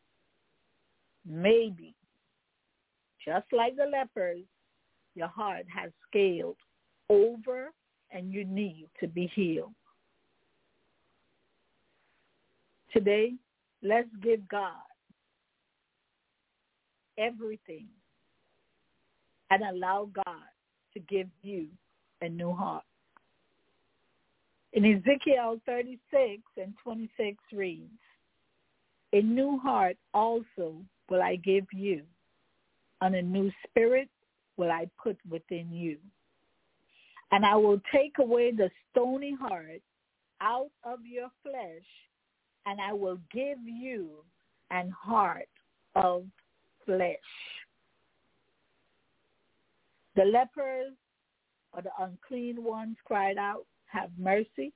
Maybe, just like the lepers, your heart has scaled over and you need to be healed. Today, let's give God everything and allow God to give you a new heart. In Ezekiel thirty-six and twenty-six reads, a new heart also will I give you, and a new spirit will I put within you. And I will take away the stony heart out of your flesh, and I will give you an heart of flesh. The lepers or the unclean ones cried out, have mercy.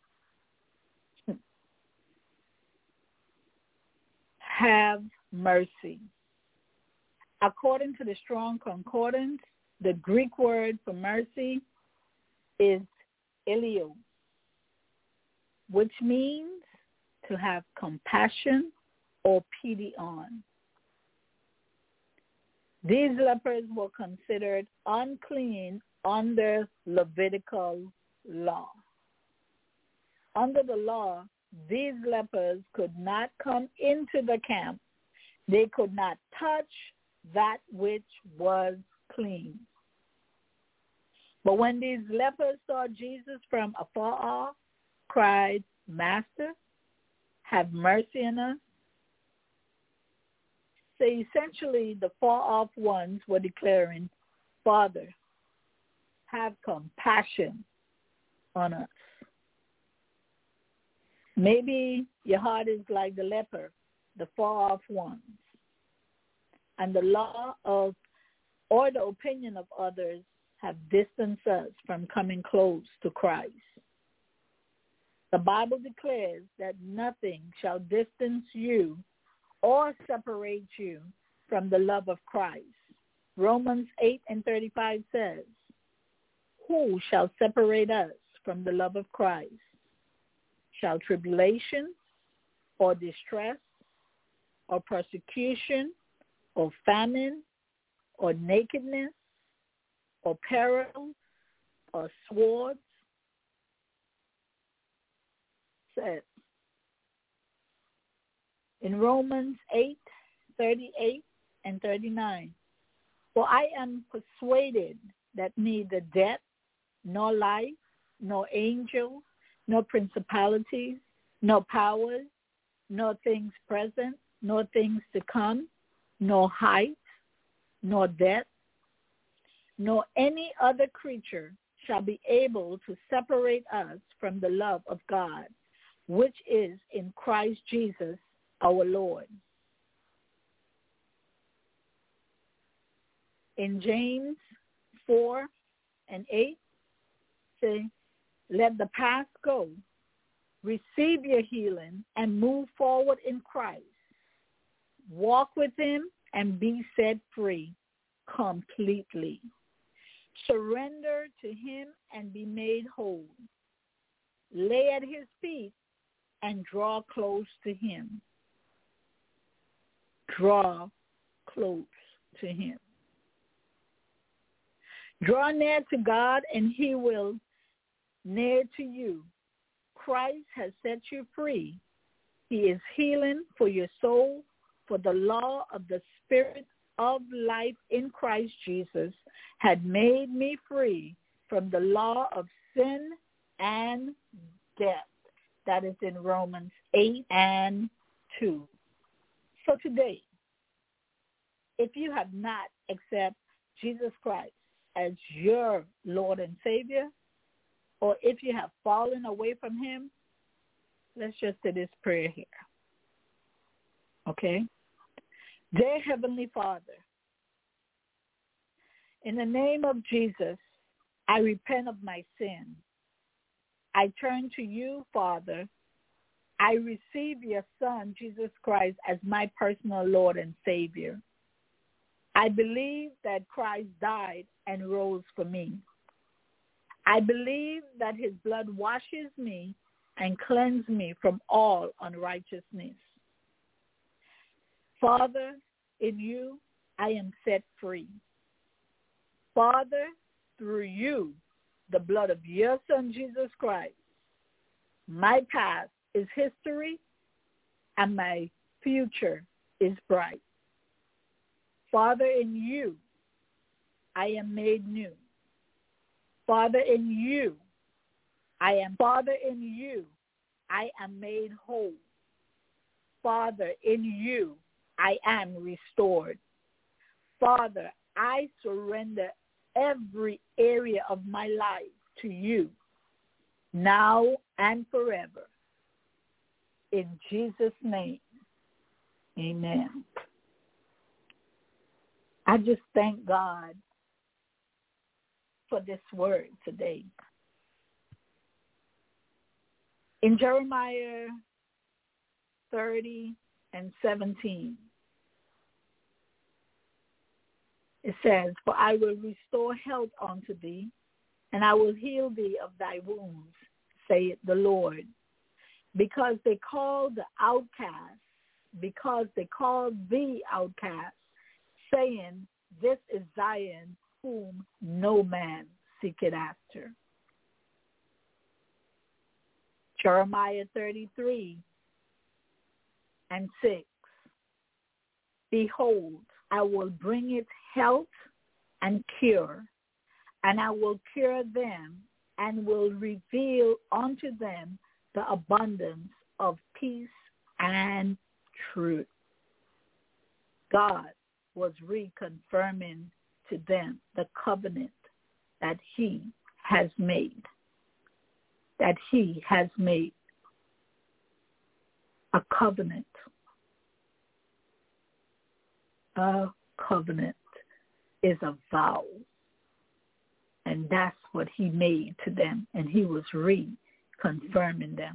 Have mercy. According to the Strong Concordance, the Greek word for mercy is elio, which means to have compassion or pity on. These lepers were considered unclean under Levitical law. Under the law, these lepers could not come into the camp. They could not touch that which was clean. But when these lepers saw Jesus from afar off, cried, Master, have mercy on us. So essentially, the far-off ones were declaring, Father, have compassion on us. Maybe your heart is like the leper, the far-off ones. And the law of, or the opinion of others have distanced us from coming close to Christ. The Bible declares that nothing shall distance you or separate you from the love of Christ. Romans eight and thirty-five says, who shall separate us from the love of Christ? Shall tribulation or distress or persecution or famine or nakedness or peril or swords? Says in Romans eight, thirty-eight and thirty-nine, for I am persuaded that neither death, nor life, nor angels, nor principalities, nor powers, nor things present, nor things to come, nor height, nor depth, nor any other creature shall be able to separate us from the love of God, which is in Christ Jesus our Lord. In James four and eight, say, let the past go, receive your healing, and move forward in Christ. Walk with him and be set free completely. Surrender to him and be made whole. Lay at his feet and draw close to him. Draw close to him. Draw near to God and he will near to you. Christ has set you free. He is healing for your soul, for the law of the Spirit of life in Christ Jesus had made me free from the law of sin and death. That is in Romans eight and two. So today, if you have not accepted Jesus Christ as your Lord and Savior, or if you have fallen away from him, let's just say this prayer here. Okay? Dear Heavenly Father, in the name of Jesus, I repent of my sin. I turn to you, Father. I receive your Son, Jesus Christ, as my personal Lord and Savior. I believe that Christ died and rose for me. I believe that his blood washes me and cleanses me from all unrighteousness. Father, in you, I am set free. Father, through you, the blood of your Son, Jesus Christ, my past is history and my future is bright. Father, in you, I am made new. Father, in you, I am, Father, in you, I am made whole. Father, in you, I am restored. Father, I surrender every area of my life to you, now and forever. In Jesus' name, amen. I just thank God for this word today. In Jeremiah thirty and seventeen, it says, for I will restore health unto thee, and I will heal thee of thy wounds, saith the Lord. Because they call the outcast, because they call thee outcast, saying, this is Zion, whom no man seeketh after. Jeremiah thirty-three and six. Behold, I will bring it health and cure, and I will cure them and will reveal unto them the abundance of peace and truth. God was reconfirming to them the covenant that he has made, that he has made a covenant. A covenant is a vow, and that's what he made to them, and he was reconfirming them.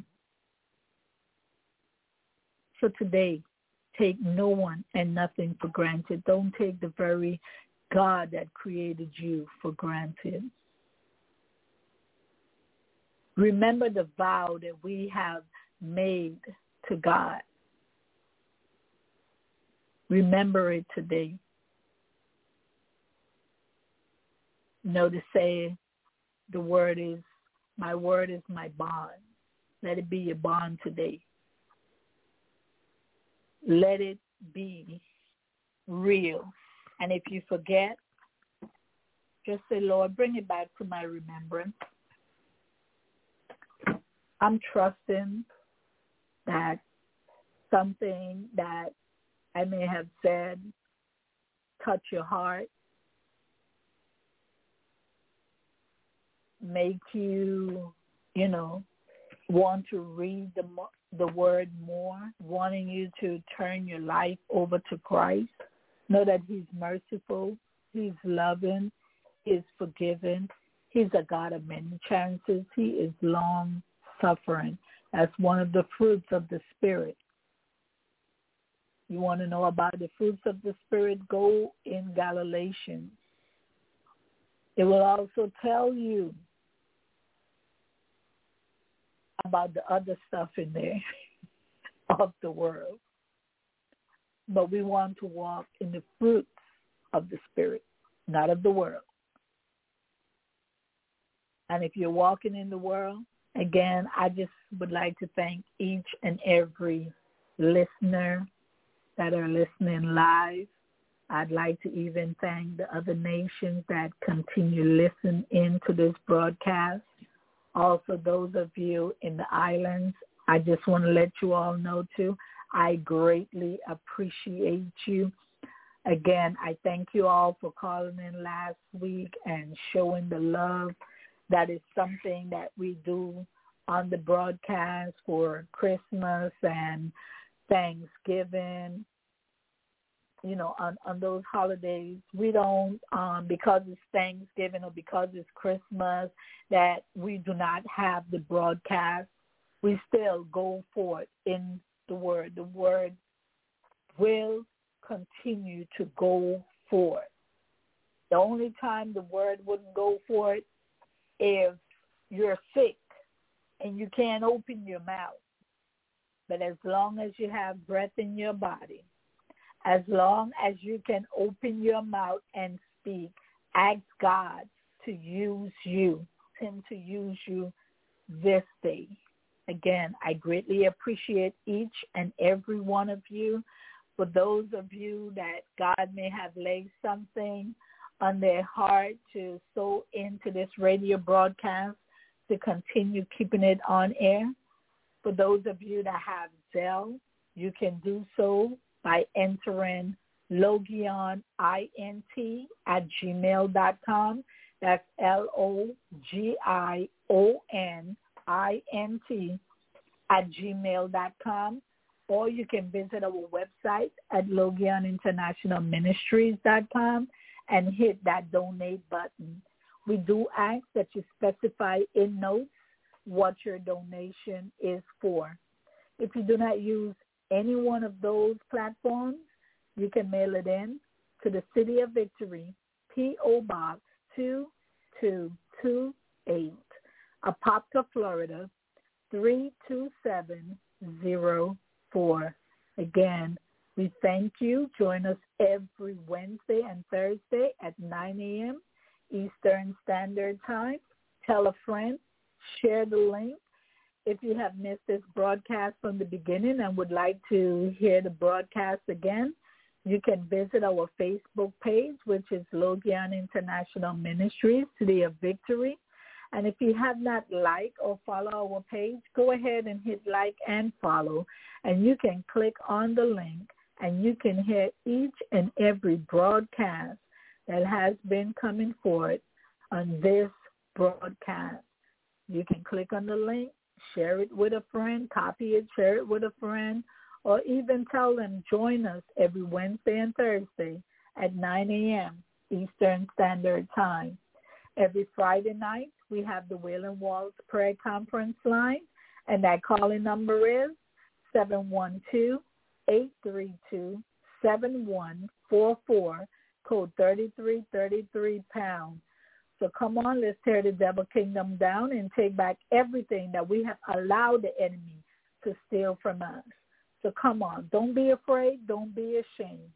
So today, take no one and nothing for granted. Don't take the very God that created you for granted. Remember the vow that we have made to God. Remember it today. You know, to say the word is, my word is my bond. Let it be your bond today. Let it be real. And if you forget, just say, Lord, bring it back to my remembrance. I'm trusting that something that I may have said touch your heart, make you, you know, want to read the the word more, wanting you to turn your life over to Christ. Know that he's merciful, he's loving, he's forgiving. He's a God of many chances. He is long-suffering. That's one of the fruits of the Spirit. You want to know about the fruits of the Spirit? Go in Galatians. It will also tell you about the other stuff in there of the world. But we want to walk in the fruits of the Spirit, not of the world. And if you're walking in the world, again, I just would like to thank each and every listener that are listening live. I'd like to even thank the other nations that continue to listen into this broadcast. Also, those of you in the islands, I just want to let you all know, too, I greatly appreciate you. Again, I thank you all for calling in last week and showing the love. That is something that we do on the broadcast for Christmas and Thanksgiving. You know, on, on those holidays, we don't, um, because it's Thanksgiving or because it's Christmas, that we do not have the broadcast. We still go forth in the word. The word will continue to go forth. The only time the word wouldn't go forth if you're sick and you can't open your mouth. But as long as you have breath in your body, as long as you can open your mouth and speak, ask God to use you, him to use you this day. Again, I greatly appreciate each and every one of you. For those of you that God may have laid something on their heart to sow into this radio broadcast, to continue keeping it on air. For those of you that have Zelle, you can do so by entering Logion, I N T, at gmail dot com. That's L O G I O N I N T at gmail dot com. Or you can visit our website at logion international ministries dot com and hit that donate button. We do ask that you specify in notes what your donation is for. If you do not use any one of those platforms, you can mail it in to the City of Victory, P O. Box two two two eight, Apopka, Florida, three two seven zero four. Again, we thank you. Join us every Wednesday and Thursday at nine a.m. Eastern Standard Time. Tell a friend. Share the link. If you have missed this broadcast from the beginning and would like to hear the broadcast again, you can visit our Facebook page, which is Logion International Ministries, City of Victory. And if you have not liked or followed our page, go ahead and hit like and follow. And you can click on the link and you can hear each and every broadcast that has been coming forth on this broadcast. You can click on the link, share it with a friend, copy it, share it with a friend, or even tell them join us every Wednesday and Thursday at nine a.m. Eastern Standard Time. Every Friday night, we have the Wailing Walls Prayer Conference line, and that calling number is seven one two, eight three two, seven one four four, code thirty-three thirty-three pound. So come on, let's tear the devil kingdom down and take back everything that we have allowed the enemy to steal from us. So come on, don't be afraid, don't be ashamed.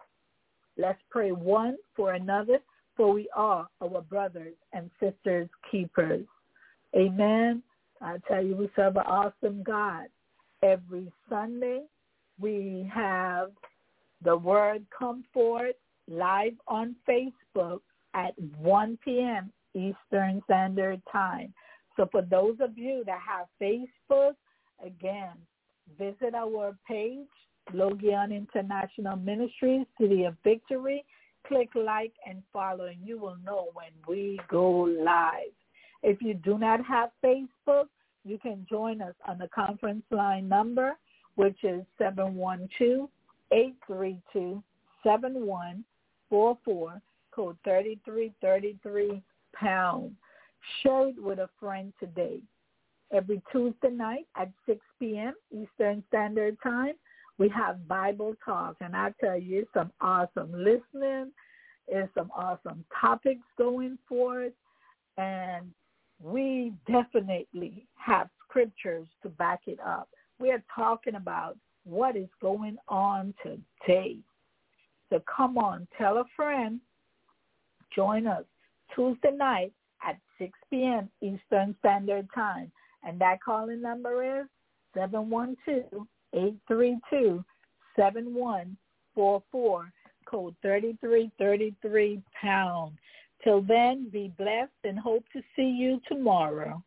Let's pray one for another, for we are our brothers and sisters keepers. Amen. I tell you, we serve an awesome God. Every Sunday, we have the Word Come Forth live on Facebook at one p.m. Eastern Standard Time. So for those of you that have Facebook, again, visit our page, Logion International Ministries, City of Victory. Click like and follow, and you will know when we go live. If you do not have Facebook, you can join us on the conference line number, which is seven one two, eight three two, seven one four four, code thirty-three thirty-three, pound. Share it with a friend today. Every Tuesday night at six p.m. Eastern Standard Time, we have Bible Talk, and I tell you, it's some awesome listening, it's some awesome topics going forth, and we definitely have scriptures to back it up. We are talking about what is going on today. So come on, tell a friend, join us Tuesday night at six p.m. Eastern Standard Time. And that calling number is seven one two, eight three two, seven one four four, code thirty-three thirty-three, pound. Till then, be blessed and hope to see you tomorrow.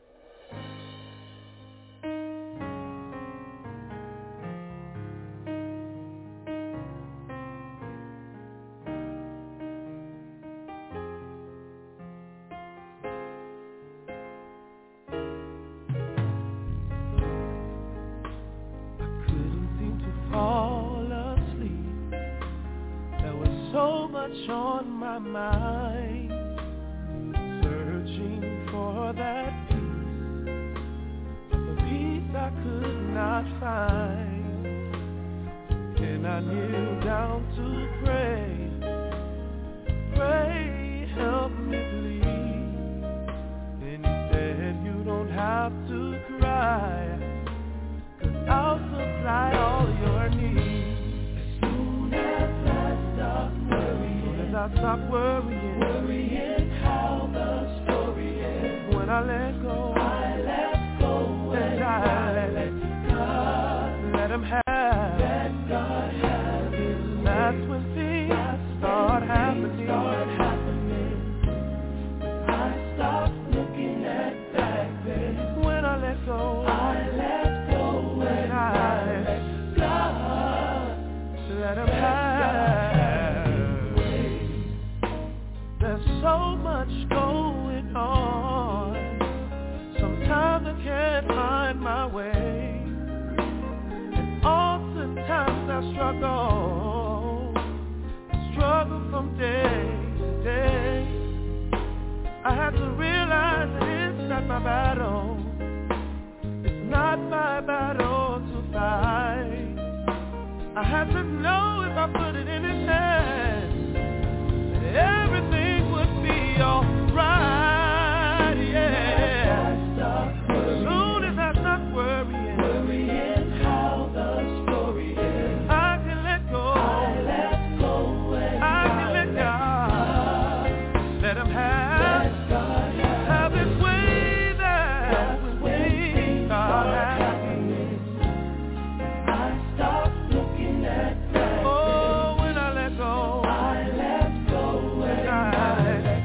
On my mind, searching for that peace, the peace I could not find. Then I kneel down to pray, pray, help me please. Then he said, you don't have to cry, 'cause I'll supply all your needs. I stop worrying, worrying how the story ends. When I let go, I let go, and I let, let God, let Him have, let God have His. That's when things That's start when happening. Things start happening. I stop looking at back then. When I let go, I let go, and I let God, let Him have. So much going on, sometimes I can't find my way, and oftentimes I struggle, struggle from day to day. I have to realize that it's not my battle, it's not my battle to fight. I have to know if I put it in His hands, that everything alright, yeah. As soon as I stop worrying, worrying how the story ends, I can let go. I let go and I can let God. Let Him have, let God have, have His way there. When things start happening, I stop looking at that. Oh, when I let go, I let go and I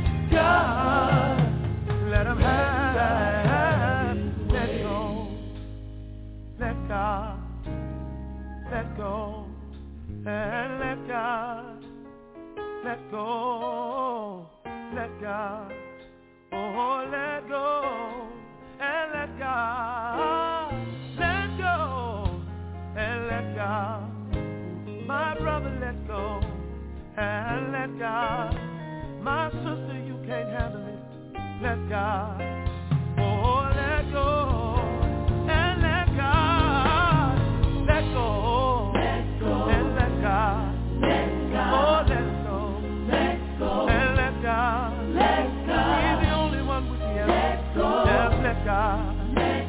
let Him have, let go, let God, let go, and let God, let go, let God, oh, let go, and let God, let go, and let God, my brother, let go, and let God, my sister, you can't handle it. Let God, oh, let go, and let God, let go, let go, and let God, let God, oh, let go, let go, and God. Let God. He's the only one with the answer. Let go. Just let God. Let